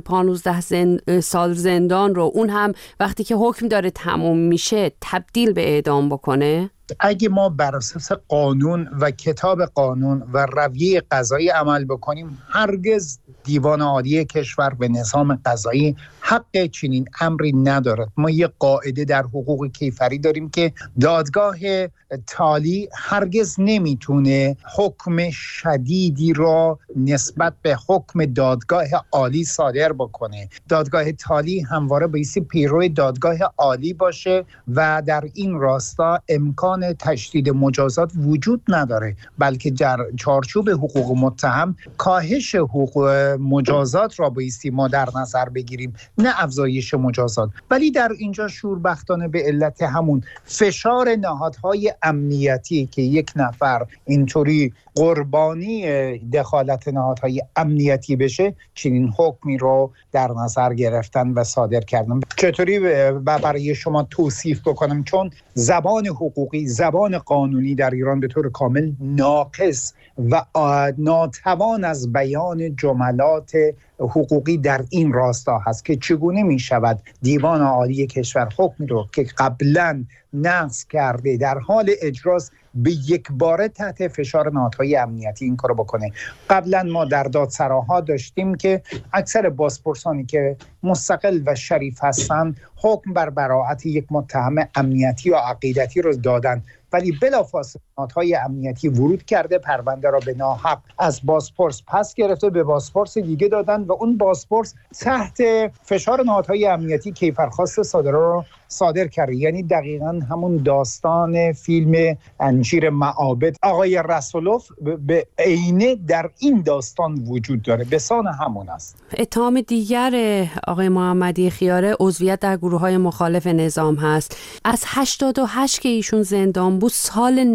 15 سال زندان رو، اون هم وقتی که حکم داره تموم میشه، تبدیل به اعدام بکنه؟ اگه ما بر اساس قانون و کتاب قانون و رویه قضایی عمل بکنیم، هرگز دیوان عالی کشور به نظام قضایی حق چنین امری ندارد. ما یه قاعده در حقوق کیفری داریم که دادگاه تالی هرگز نمیتونه حکم شدیدی را نسبت به حکم دادگاه عالی صادر بکنه. دادگاه تالی همواره بایستی پیرو دادگاه عالی باشه و در این راستا امکان تشدید مجازات وجود نداره، بلکه در چارچوب حقوق متهم کاهش حقوق مجازات را بایستی ما در نظر بگیریم، نه افزایش مجازات. ولی در اینجا شوربختانه به علت همون فشار نهادهای امنیتی که یک نفر اینطوری قربانی دخالت نهادهای امنیتی بشه، چنین حکمی رو در نظر گرفتن و صادر کردن. چطوری برای شما توصیف بکنم؟ چون زبان حقوقی، زبان قانونی در ایران به طور کامل ناقص و ناتوان از بیان جملات حقوقی در این راستا هست که چگونه می شود دیوان عالی کشور حکم رو که قبلا نقض کرده در حال اجراست به یک باره تحت فشار نهادهای امنیتی این کارو بکنه. قبلا ما در دادسراها داشتیم که اکثر بازپرسانی که مستقل و شریف هستن حکم بر براءت یک متهم امنیتی یا عقیدتی رو دادن، ولی بلافاصله نهادهای امنیتی ورود کرده، پرونده را به ناحق از بازپرس پس گرفته، به بازپرس دیگه دادن و اون بازپرس تحت فشار نهادهای امنیتی کیفرخواست صادره رو صادر کرده. یعنی دقیقاً همون داستان فیلم انجیر معابد آقای رسولوف به عینه در این داستان وجود داره، بسان همون است. اتهام دیگر آقای محمدی خیاره عضویت در گروه‌های مخالف نظام هست. از 88 که ایشون زندان بود، سال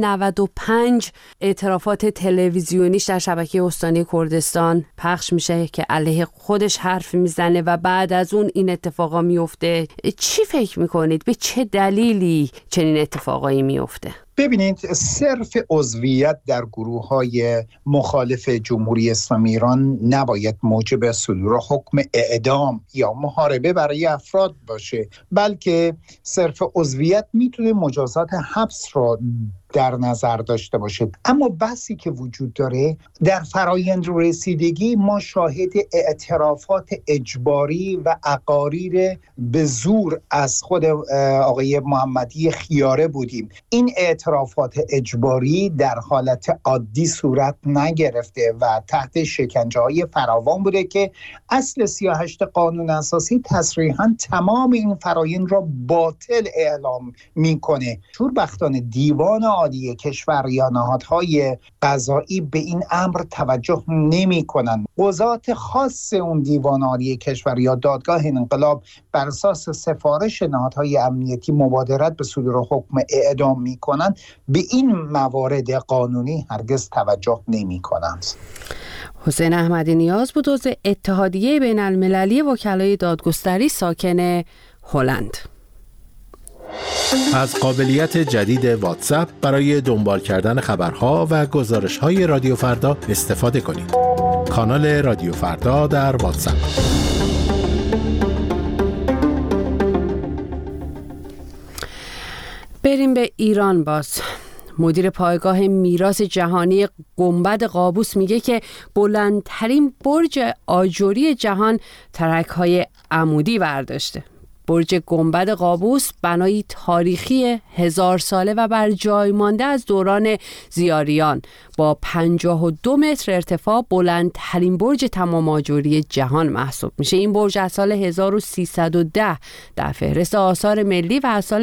95 اعترافات تلویزیونیش در شبکه استانی کردستان پخش میشه که علیه خودش حرف میزنه و بعد از اون این اتفاقا میفته. چی فکر میکنید؟ به چه دلیلی چنین اتفاقایی میفته؟ ببینید، صرف عضویت در گروه‌های مخالف جمهوری اسلامی ایران نباید موجب صدور حکم اعدام یا محاربه برای افراد باشه، بلکه صرف عضویت میتونه مجازات حبس را در نظر داشته باشه. اما بحثی که وجود داره در فرایند رسیدگی، ما شاهد اعترافات اجباری و اقاریر به زور از خود آقای محمدی خیاره بودیم. این اعترافات اجباری در حالت عادی صورت نگرفته و تحت شکنجه‌های فراوان بوده که اصل 38 قانون اساسی تصریحاً تمام این فرایند را باطل اعلام میکنه. شوربختانه دیوان عالی کشور یا نهادهای قضایی به این امر توجه نمی کنند. قضات خاص اون دیوان عالی کشور یا دادگاه انقلاب بر اساس سفارش نهادهای امنیتی مبادرت به صدور حکم اعدام می کنند، به این موارد قانونی هرگز توجه نمی کنند. حسین احمدی نیاز بود، عضو اتحادیه بین المللی وکلای دادگستری ساکن هلند. از قابلیت جدید واتساپ برای دنبال کردن خبرها و گزارش‌های رادیو فردا استفاده کنید. کانال رادیو فردا در واتساپ. بریم به ایران باز. مدیر پایگاه میراث جهانی گنبد قابوس میگه که بلندترین برج آجری جهان ترک‌های عمودی برداشته. برج گنبد قابوس بنایی تاریخی 1000 ساله و بر جای مانده از دوران زیاریان با 52 متر ارتفاع بلندترین برج تمام آجری جهان محسوب میشه. این برج از سال 1310 در فهرست آثار ملی و از سال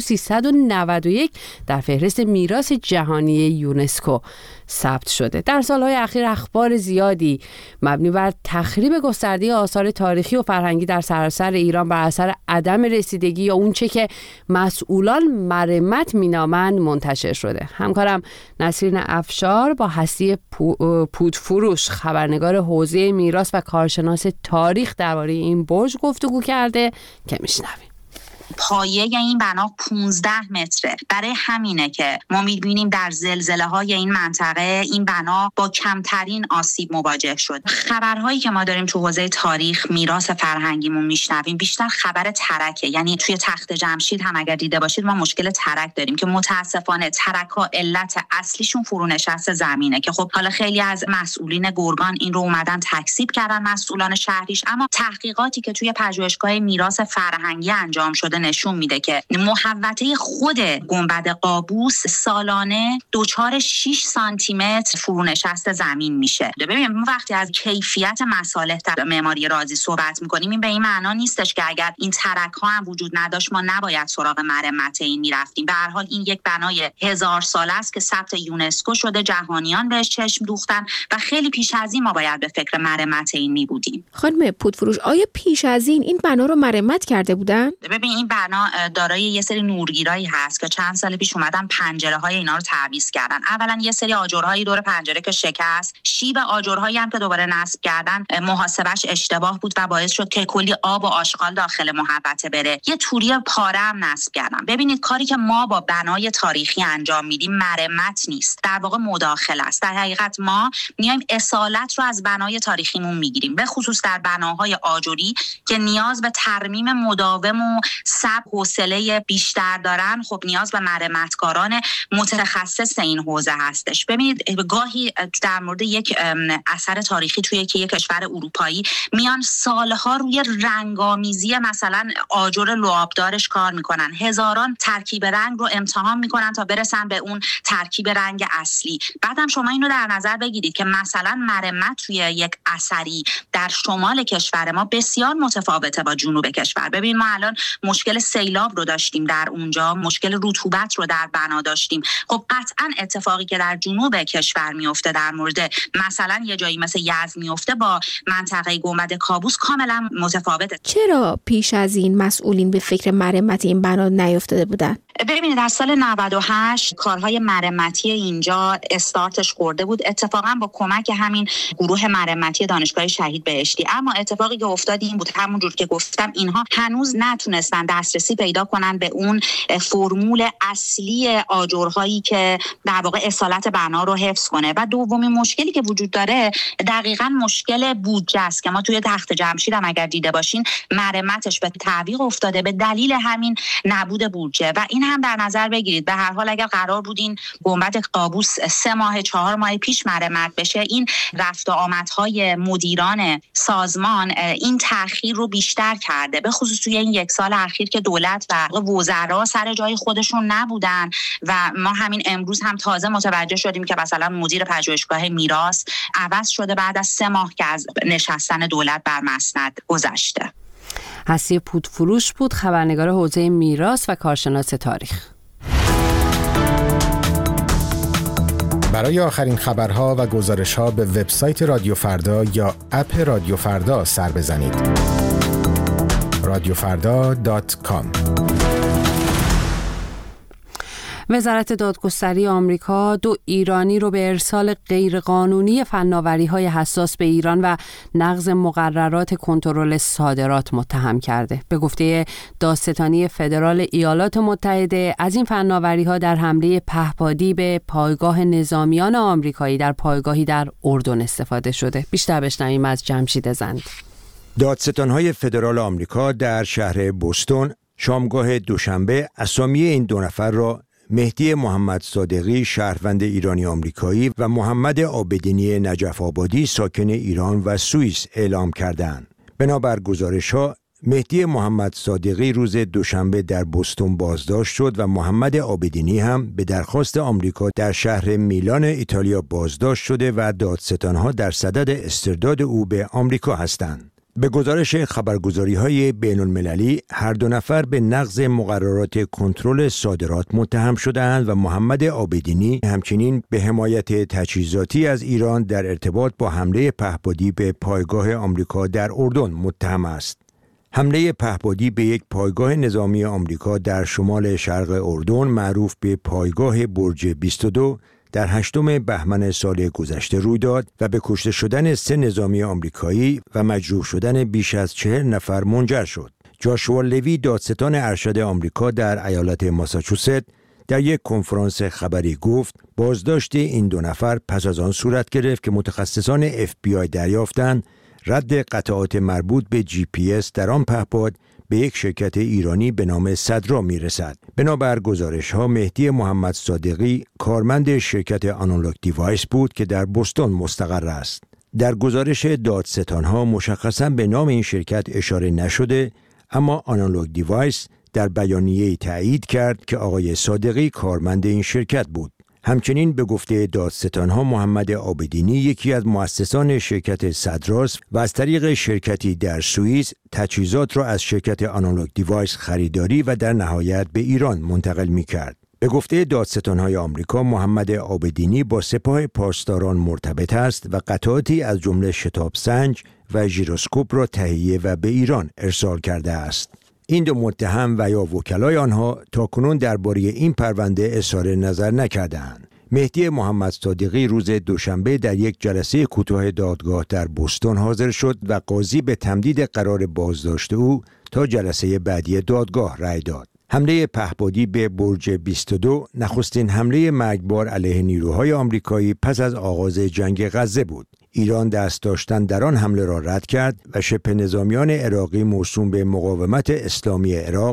1391 در فهرست میراث جهانی یونسکو ثبت شده. در سالهای اخیر اخبار زیادی مبنی بر تخریب گسترده آثار تاریخی و فرهنگی در سراسر ایران بر اثر عدم رسیدگی یا اونچه که مسئولان مرمت مینامند منتشر شده. همکارم نسرین افشار با هستی پودفروش، خبرنگار حوزه میراث و کارشناس تاریخ، درباره این برج گفتگو کرده که میشنویم. پایه این بنا 15 متره. برای همینه که ما می‌بینیم در زلزله‌های این منطقه این بنا با کمترین آسیب مواجه شد. خبرهایی که ما داریم تو حوزه تاریخ میراث فرهنگیمون میشنویم بیشتر خبر ترکه. یعنی توی تخت جمشید هم اگر دیده باشید ما مشکل ترک داریم که متاسفانه ترک‌ها علت اصلیشون فرونشست زمینه که خب حالا خیلی از مسئولین گرگان این رو اومدن تکذیب کردن، مسئولان شهریش، اما تحقیقاتی که توی پژوهشگاه میراث فرهنگی انجام شده نشون میده که محوطه خود گنبد قابوس سالانه دچار 6 سانتی متر فرونشست زمین میشه. ببینید ما وقتی از کیفیت مصالح در معماری رازی صحبت میکنیم این به این معنا نیستش که اگر این ترک ها هم وجود نداشت ما نباید سراغ مرمت این میرفتیم. به هر حال این یک بنای 1000 ساله است که ثبت یونسکو شده، جهانیان بهش چشم دوختن و خیلی پیش از این ما باید به فکر مرمت این می بودیم. خانم پودفروش، آیا پیش از این بنا رو مرمت کرده بودن؟ ببین این بنا دارای یه سری نورگیرایی هست که چند سال پیش اومدن پنجره‌های اینا رو تعویض کردن. اولا یه سری آجرهای دور پنجره که شکست، شیب آجرهایی هم که دوباره نصب کردن محاسبش اشتباه بود و باعث شد که کلی آب و آشغال داخل محوطه بره. یه توری پاره هم نصب کردن. ببینید کاری که ما با بنای تاریخی انجام میدیم مرمت نیست، در واقع مداخله است. در حقیقت ما میایم اصالت رو از بنای تاریخیمون میگیریم، به خصوص در بناهای آجری که نیاز به ترمیم مداوم و صبر حوصله بیشتر دارن، خب نیاز به مرمتکاران متخصص این حوزه هستش. ببینید گاهی در مورد یک اثر تاریخی توی یک کشور اروپایی میان سالها روی رنگامیزی مثلا آجر لعابدارش کار میکنن، هزاران ترکیب رنگ رو امتحان میکنن تا برسن به اون ترکیب رنگ اصلی. بعدم شما اینو در نظر بگیرید که مثلا مرمت توی یک اثری در شمال کشور ما بسیار متفاوته با جنوب کشور. ببین ما الان مشکل سیلاب رو داشتیم در اونجا، مشکل رطوبت رو در بنا داشتیم. خب قطعا اتفاقی که در جنوب کشور میفته در مورد مثلا یه جایی مثل یزد میفته با منطقه گنبد کابوس کاملا متفاوته. چرا پیش از این مسئولین به فکر مرمت این بنا نیفتاده بودن؟ ببینید در سال 98 کارهای مرمتی اینجا استارتش خورده بود، اتفاقا با کمک همین گروه مرمتی دانشگاه شهید بهشتی. اما اتفاقی که افتاد این بود، همونجور که گفتم اینها هنوز نتونستن دسترسی پیدا کنن به اون فرمول اصلی آجرهایی که در واقع اصالت بنا رو حفظ کنه. و دومین مشکلی که وجود داره دقیقاً مشکل بودجه است که ما توی تخت جمشید هم اگر دیده باشین مرمتش به تعویق افتاده به دلیل همین نبود بودجه. و این هم در نظر بگیرید به هر حال اگر قرار بود این گنبد قابوس 3 ماه 4 ماه پیش مرمت بشه، این رفت و آمدهای مدیران سازمان این تأخیر رو بیشتر کرده، به خصوص توی این 1 سال اخیر که دولت و وزرا سر جای خودشون نبودن. و ما همین امروز هم تازه متوجه شدیم که مثلا مدیر پژوهشگاه میراث عوض شده بعد از 3 ماه که از نشستن دولت بر مسند گذشته. حسیه پودفروش بود، خبرنگار حوزه میراث و کارشناس تاریخ. برای آخرین خبرها و گزارش‌ها به وبسایت رادیو فردا یا اپ رادیو فردا سر بزنید. radiofrda.com. وزارت دادگستری آمریکا 2 ایرانی رو به ارسال غیرقانونی فناوری‌های حساس به ایران و نقض مقررات کنترل صادرات متهم کرده. به گفته دادستانی فدرال ایالات متحده، از این فناوری‌ها در حمله پهپادی به پایگاه نظامیان آمریکایی در پایگاهی در اردن استفاده شده. بیشتر بشنویم از جمشید زند. دادستان‌های فدرال آمریکا در شهر بوستون شامگاه دوشنبه اسامی این 2 نفر را مهدی محمد صادقی شهروند ایرانی آمریکایی و محمد عابدینی نجف آبادی ساکن ایران و سوئیس اعلام کردند. بنابر گزارش‌ها مهدی محمد صادقی روز دوشنبه در بوستون بازداشت شد و محمد عابدینی هم به درخواست آمریکا در شهر میلان ایتالیا بازداشت شده و دادستان‌ها در صدد استرداد او به آمریکا هستند. به گزارش خبرگزاری‌های بین‌المللی هر 2 نفر به نقض مقررات کنترل صادرات متهم شده‌اند و محمد عابدینی همچنین به حمایت تجهیزاتی از ایران در ارتباط با حمله پهپادی به پایگاه آمریکا در اردن متهم است. حمله پهپادی به یک پایگاه نظامی آمریکا در شمال شرق اردن معروف به پایگاه برج 22 در 8 بهمن سال گذشته روی داد و به کشته شدن 3 نظامی آمریکایی و مجروح شدن بیش از 40 نفر منجر شد. جاشوا لوی دادستان ارشد آمریکا در ایالت ماساچوست در یک کنفرانس خبری گفت بازداشت این 2 نفر پس از آن صورت گرفت که متخصصان FBI دریافتند رد قطعات مربوط به GPS در آن پهپاد به یک شرکت ایرانی به نام صدرا میرسد. بنابر گزارش‌ها مهدی محمد صادقی کارمند شرکت آنالوگ دیوایس بود که در بوستون مستقر است. در گزارش دادستان‌ها مشخصاً به نام این شرکت اشاره نشده، اما آنالوگ دیوایس در بیانیه‌ای تایید کرد که آقای صادقی کارمند این شرکت بود. همچنین به گفته دادستان‌ها محمد عابدینی یکی از مؤسسان شرکت صدراست و از طریق شرکتی در سوئیس تجهیزات را از شرکت آنالوگ دیوایس خریداری و در نهایت به ایران منتقل می‌کرد. به گفته دادستان‌های آمریکا محمد عابدینی با سپاه پاسداران مرتبط است و قطعاتی از جمله شتاب سنج و ژیروسکوپ را تهیه و به ایران ارسال کرده است. این 2 متهم و یا وکلای آنها تاکنون درباره این پرونده اظهار نظر نکردند. مهدی محمد صادقی روز دوشنبه در یک جلسه کوتاه دادگاه در بوستون حاضر شد و قاضی به تمدید قرار بازداشت او تا جلسه بعدی دادگاه رأی داد. حمله پهپادی به برج 22 نخستین حمله مرگبار علیه نیروهای آمریکایی پس از آغاز جنگ غزه بود. ایران دست داشتن در آن حمله را رد کرد و شبه نظامیان عراقی موسوم به مقاومت اسلامی عراق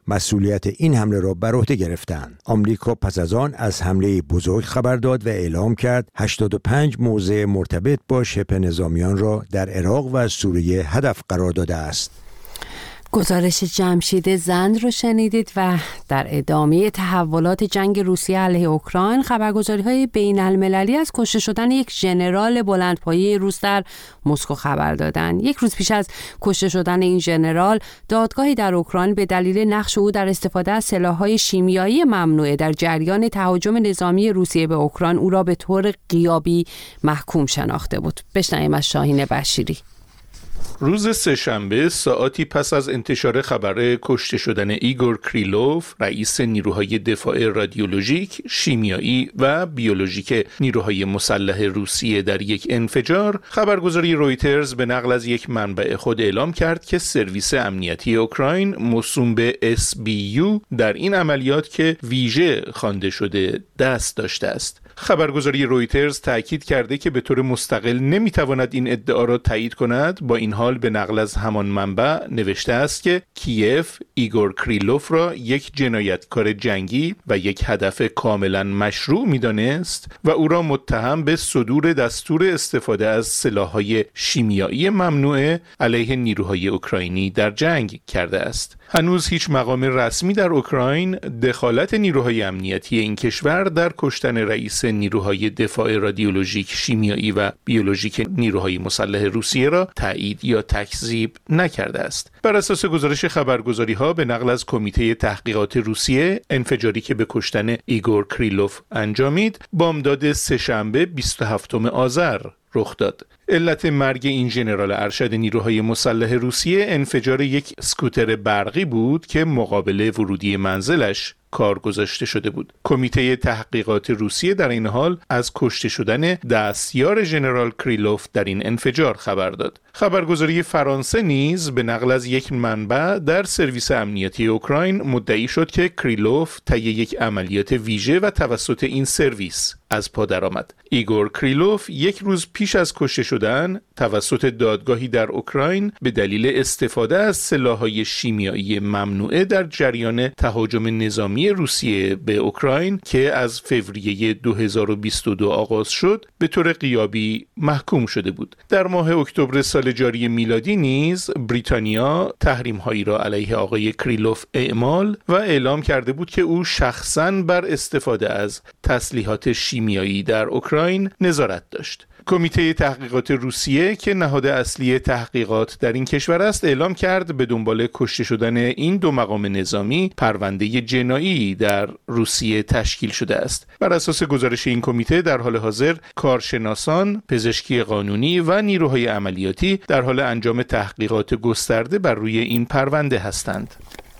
مسئولیت این حمله را بر عهده گرفتند. آمریکا پس از آن از حمله بزرگ خبر داد و اعلام کرد 85 موضع مرتبط با شبه نظامیان را در عراق و سوریه هدف قرار داده است. گزارش جمشید زند رو شنیدید و در ادامه تحولات جنگ روسیه علیه اوکراین خبرگزاری‌های بین‌المللی از کشته شدن یک ژنرال بلندپایه روس در مسکو خبر دادند. یک روز پیش از کشته شدن این ژنرال، دادگاهی در اوکراین به دلیل نقش او در استفاده از سلاح‌های شیمیایی ممنوعه در جریان تهاجم نظامی روسیه به اوکراین او را به طور غیابی محکوم شناخته بود. بشنویم از شاهین بشیری. روز سه‌شنبه ساعاتی پس از انتشار خبر کشته شدن ایگور کریلوف، رئیس نیروهای دفاع رادیولوژیک، شیمیایی و بیولوژیک نیروهای مسلح روسیه در یک انفجار، خبرگزاری رویترز به نقل از یک منبع خود اعلام کرد که سرویس امنیتی اوکراین موسوم به SBU در این عملیات که ویژه خوانده شده دست داشته است. خبرگزاری رویترز تأکید کرده که به طور مستقل نمیتواند این ادعا را تایید کند. با این حال به نقل از همان منبع نوشته است که کیف ایگور کریلوف را یک جنایتکار جنگی و یک هدف کاملا مشروع میدانست و او را متهم به صدور دستور استفاده از سلاح‌های شیمیایی ممنوعه علیه نیروهای اوکراینی در جنگ کرده است. هنوز هیچ مقام رسمی در اوکراین دخالت نیروهای امنیتی این کشور در کشتن رئیس نیروهای دفاع رادیولوژیک، شیمیایی و بیولوژیک نیروهای مسلح روسیه را تایید یا تکذیب نکرده است. بر اساس گزارش خبرگزاری‌ها به نقل از کمیته تحقیقات روسیه، انفجاری که به کشتن ایگور کریلوف انجامید، بامداد سه‌شنبه 27 آذر رخ داد. علت مرگ این ژنرال ارشد نیروهای مسلح روسیه انفجار یک اسکوتر برقی بود که مقابل ورودی منزلش کار گذاشته شده بود. کمیته تحقیقات روسیه در این حال از کشته شدن دستیار ژنرال کریلوف در این انفجار خبر داد. خبرگزاری فرانسه نیز به نقل از یک منبع در سرویس امنیتی اوکراین مدعی شد که کریلوف طی یک عملیات ویژه و توسط این سرویس از پا درآمد. ایگور کریلوف یک روز پیش از کشته شدن توسط دادگاهی در اوکراین به دلیل استفاده از سلاح‌های شیمیایی ممنوعه در جریان تهاجم نظامی روسیه به اوکراین که از فوریه 2022 آغاز شد به طور غیابی محکوم شده بود. در ماه اکتبر سال جاری میلادی نیز بریتانیا تحریم‌هایی را علیه آقای کریلوف اعمال و اعلام کرده بود که او شخصاً بر استفاده از تسلیحات شیمیایی در اوکراین نظارت داشت. کمیته تحقیقات روسیه که نهاد اصلی تحقیقات در این کشور است اعلام کرد به دنبال کشته شدن این دو مقام نظامی پرونده جنایی در روسیه تشکیل شده است. بر اساس گزارش این کمیته در حال حاضر کارشناسان، پزشکی قانونی و نیروهای عملیاتی در حال انجام تحقیقات گسترده بر روی این پرونده هستند.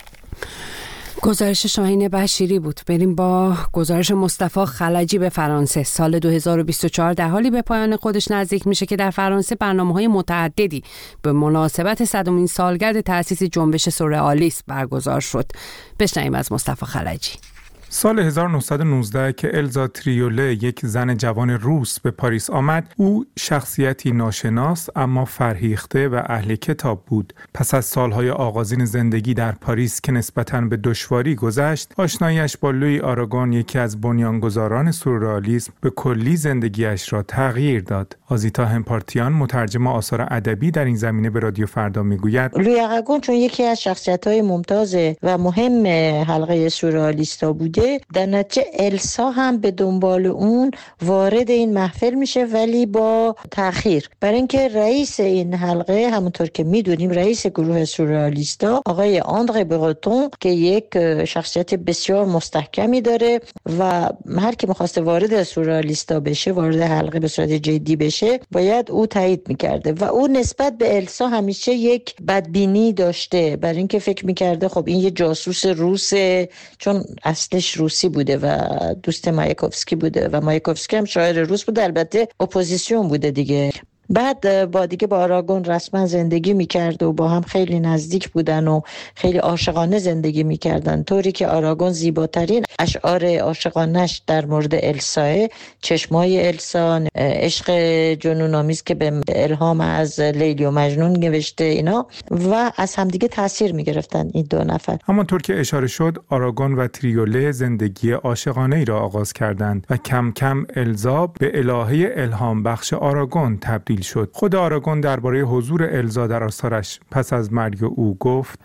گزارش شاهین بشیری بود. بریم با گزارش مصطفی خلجی به فرانسه. سال 2024 در حالی به پایان خودش نزدیک میشه که در فرانسه برنامه‌های متعددی به مناسبت 100مین سالگرد تأسیس جنبش سورئالیسم برگزار شد. بشنویم از مصطفی خلجی. سال 1919 که الزا تریوله، یک زن جوان روس، به پاریس آمد، او شخصیتی ناشناس اما فرهیخته و اهل کتاب بود. پس از سالهای آغازین زندگی در پاریس که نسبتاً به دشواری گذشت، آشنایش با لویی آراگون، یکی از بنیانگذاران سورئالیسم، به کلی زندگیش را تغییر داد. آزیتا همپارتیان، مترجم آثار ادبی در این زمینه، به رادیو فردا میگوید لویی آراگون چون یکی از شخصیت‌های ممتاز و مهم حلقه سورئالیستا بود، در نتیجه السا هم به دنبال اون وارد این محفل میشه، ولی با تأخیر. برای اینکه رئیس این حلقه، همونطور که میدونیم رئیس گروه سورئالیستا، آقای آندره برتون، که یک شخصیت بسیار مستحکمی داره و هر کی میخواسته وارد سورئالیستا بشه، وارد حلقه به صورت جدی بشه، باید او تایید میکرده و او نسبت به السا همیشه یک بدبینی داشته، برای اینکه فکر میکرده خب این یه جاسوس روسه، چون اصلش روسی بوده و دوست مایاکوفسکی بوده و مایاکوفسکی هم شاعر روس بوده، البته اپوزیسیون بوده دیگه. بعد با آراگون رسما زندگی میکرد و با هم خیلی نزدیک بودن و خیلی عاشقانه زندگی میکردن، طوری که آراگون زیباترین اشعار عاشقانش در مورد السا، چشمای السا، عشق جنون‌آمیز که به الهام از لیلی و مجنون نوشته اینا، و از همدیگه تاثیر میگرفتن این دو نفر. همانطور که اشاره شد، آراگون و تریوله زندگی عاشقانه ای را آغاز کردند و کم کم الزا به الهه الهام بخش آراگون تبدیل شد. خود آراگون درباره حضور الزا در آثارش پس از مرگ او گفت: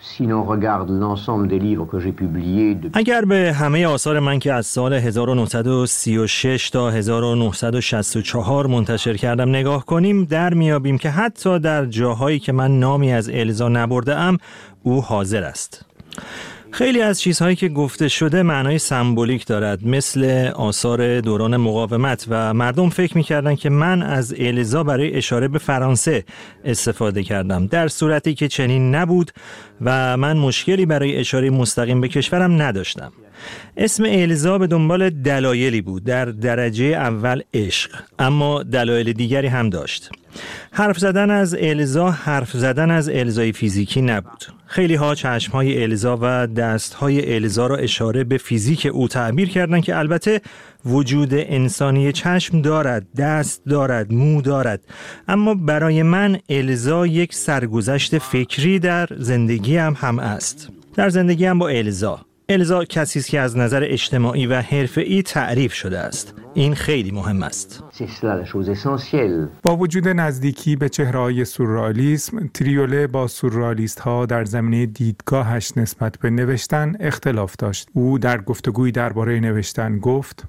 اگر به همه آثار من که از سال 1936 تا 1964 منتشر کردم نگاه کنیم، در میابیم که حتی در جاهایی که من نامی از الزا نبرده ام، او حاضر است. خیلی از چیزهایی که گفته شده معنای سمبولیک دارد، مثل آثار دوران مقاومت، و مردم فکر می‌کردند که من از الزا برای اشاره به فرانسه استفاده کردم، در صورتی که چنین نبود و من مشکلی برای اشاره مستقیم به کشورم نداشتم. اسم الزا به دنبال دلایلی بود، در درجه اول عشق، اما دلایل دیگری هم داشت. حرف زدن از الزای فیزیکی نبود. خیلی ها چشمهای الزا و دستهای الزا را اشاره به فیزیک او تعبیر کردند که البته وجود انسانی چشم دارد، دست دارد، مو دارد، اما برای من الزا یک سرگذشت فکری در زندگیم هم است. در زندگیم با الزا کسی است که از نظر اجتماعی و حرفه‌ای تعریف شده است. این خیلی مهم است. با وجود نزدیکی به چهره‌های سورئالیسم، تریوله با سورئالیست‌ها در زمینه دیدگاهش نسبت به نوشتن اختلاف داشت. او در گفتگویی درباره نوشتن گفت: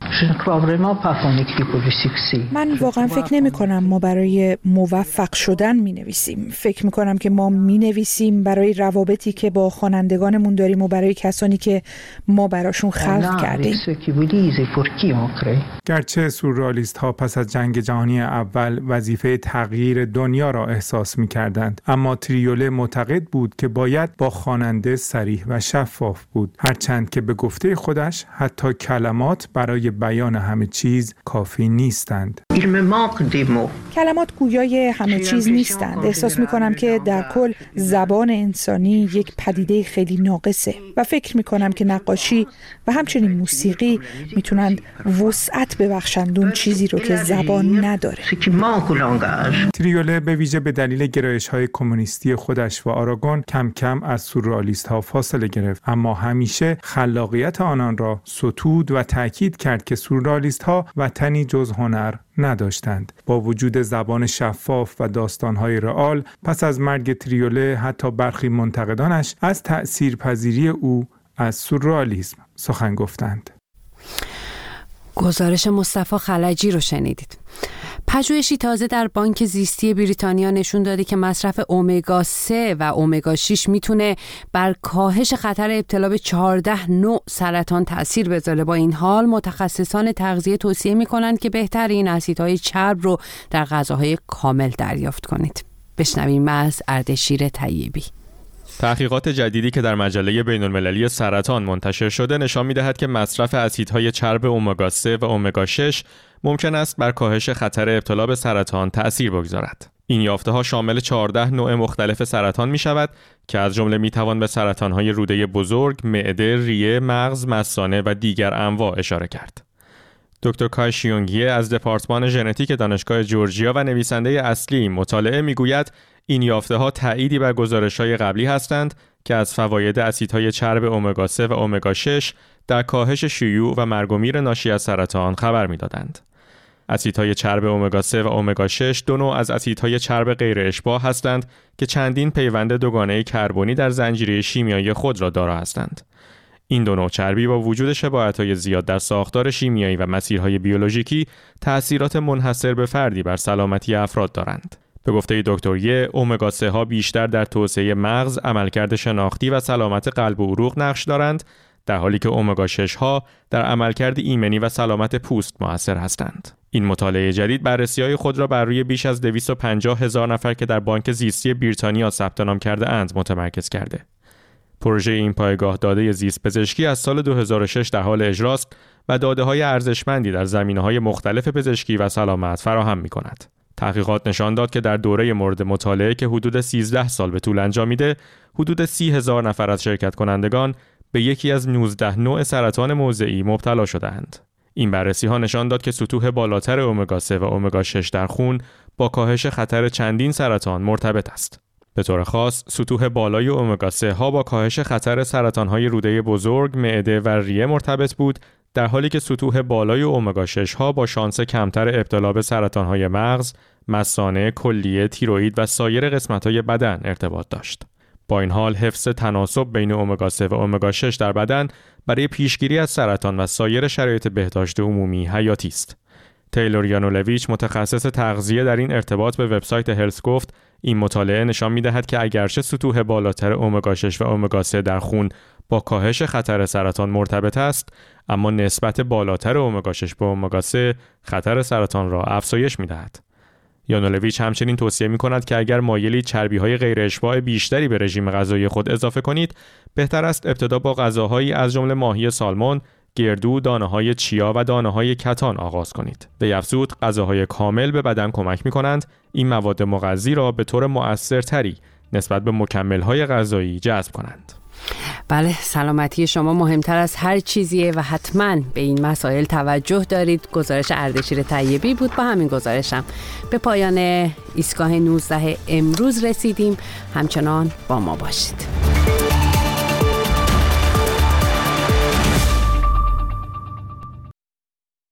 من واقعا فکر نمی‌کنم ما برای موفق شدن می‌نویسیم. فکر می‌کنم که ما می‌نویسیم برای روابطی که با خوانندگانمون داریم و برای کسانی که ما براشون خلق کردیم. گرچه سورئالیست ها پس از جنگ جهانی اول وظیفه تغییر دنیا را احساس می کردند، اما تریوله معتقد بود که باید با خواننده صریح و شفاف بود، هرچند که به گفته خودش حتی کلمات برای بیان همه چیز کافی نیستند. کلمات گویای همه چیز نیستند. احساس می کنم که در کل زبان انسانی یک پدیده خیلی ناقصه و فکر می کنم که نقاشی و همچنین موسیقی میتونند وسعت ببخشند اون چیزی رو که زبان نداره. تریوله به ویژه به دلیل گرایش‌های کمونیستی خودش و آراگون کم کم از سورئالیست‌ها فاصله گرفت، اما همیشه خلاقیت آنان را ستود و تأکید کرد که سورئالیست‌ها وطنی جز هنر نداشتند. با وجود زبان شفاف و داستان‌های رئال، پس از مرگ تریوله حتی برخی منتقدانش از تأثیرپذیری او از سورئالیسم سخن گفتند. گزارش مصطفی خلجی رو شنیدید. پژوهشی تازه در بانک زیستی بریتانیا نشون داده که مصرف امگا 3 و امگا 6 میتونه بر کاهش خطر ابتلا به 14 نوع سرطان تأثیر بذاره. با این حال متخصصان تغذیه توصیه میکنند که بهتر این اسیدهای چرب رو در غذاهای کامل دریافت کنید. بشنویم از اردشیر طیبی. تحقیقات جدیدی که در مجله بین‌المللی سرطان منتشر شده نشان می‌دهد که مصرف اسیدهای چرب امگا 3 و امگا 6 ممکن است بر کاهش خطر ابتلا به سرطان تأثیر بگذارد. این یافته‌ها شامل 14 نوع مختلف سرطان می‌شود که از جمله می‌توان به سرطان‌های روده بزرگ، معده، ریه، مغز، مثانه و دیگر انواع اشاره کرد. دکتر کای شیونگیه از دپارتمان ژنتیک دانشگاه جورجیا و نویسنده اصلی این مطالعه میگوید این یافته‌ها تأییدی بر گزارش‌های قبلی هستند که از فواید اسیدهای چرب امگا 3 و امگا 6 در کاهش شیوع و مرگ و میر ناشی از سرطان خبر می‌دادند. اسیدهای چرب امگا 3 و امگا 6 دو نوع از اسیدهای چرب غیر اشباع هستند که چندین پیوند دوگانه کربنی در زنجیره شیمیایی خود را دارا هستند. این دو نوع چربی با وجود شباهت‌های زیاد در ساختار شیمیایی و مسیرهای بیولوژیکی تأثیرات منحصر به فردی بر سلامتی افراد دارند. به گفته دکتر یه، امگا 3 ها بیشتر در توسعه مغز، عملکرد شناختی و سلامت قلب و عروق نقش دارند، در حالی که امگا 6 ها در عملکرد ایمنی و سلامت پوست مؤثر هستند. این مطالعه جدید بررسی‌های خود را بر روی بیش از 250,000 نفر که در بانک زیستی بریتانیا ثبت نام کرده اند متمرکز کرده. پروژه این پایگاه داده زیست پزشکی از سال 2006 در حال اجراست و داده‌های ارزشمندی در زمینه‌های مختلف پزشکی و سلامت فراهم می‌کند. تحقیقات نشان داد که در دوره مورد مطالعه که حدود 13 سال به طول انجامیده، حدود 30,000 نفر از شرکت کنندگان به یکی از 19 نوع سرطان موضعی مبتلا شدند. این بررسی ها نشان داد که سطوح بالاتر امگا 3 و امگا 6 در خون با کاهش خطر چندین سرطان مرتبط است. به طور خاص، سطوح بالای امگا 3 ها با کاهش خطر سرطان های روده بزرگ، معده و ریه مرتبط بود، در حالی که سطوح بالای امگا 6 ها با شانس کمتر ابتلا به سرطان های مغز، مثانه، کلیه، تیروئید و سایر قسمت های بدن ارتباط داشت. با این حال، حفظ تناسب بین امگا 3 و امگا 6 در بدن برای پیشگیری از سرطان و سایر شرایط بهداشت عمومی حیاتی است. تیلور یانولویچ، متخصص تغذیه، در این ارتباط به وبسایت هلث گفت: این مطالعه نشان می‌دهد که اگرچه سطوح بالاتر امگا 6 و امگا 3 در خون با کاهش خطر سرطان مرتبط است، اما نسبت بالاتر امگا 6 به امگا 3 خطر سرطان را افزایش می‌دهد. یانولویچ همچنین توصیه می‌کند که اگر مایلید چربی‌های غیر اشباع بیشتری به رژیم غذایی خود اضافه کنید، بهتر است ابتدا با غذاهایی از جمله ماهی سالمون، گردو، دانه‌های چیا و دانه‌های کتان آغاز کنید. وی افزود غذاهای کامل به بدن کمک می‌کنند این مواد مغذی را به طور مؤثرتری نسبت به مکمل‌های غذایی جذب کنند. بله، سلامتی شما مهمتر از هر چیزیه و حتما به این مسائل توجه دارید. گزارش اردشیر طیبی بود. با همین گزارشم به پایان ایستگاه 19 امروز رسیدیم. همچنان با ما باشید.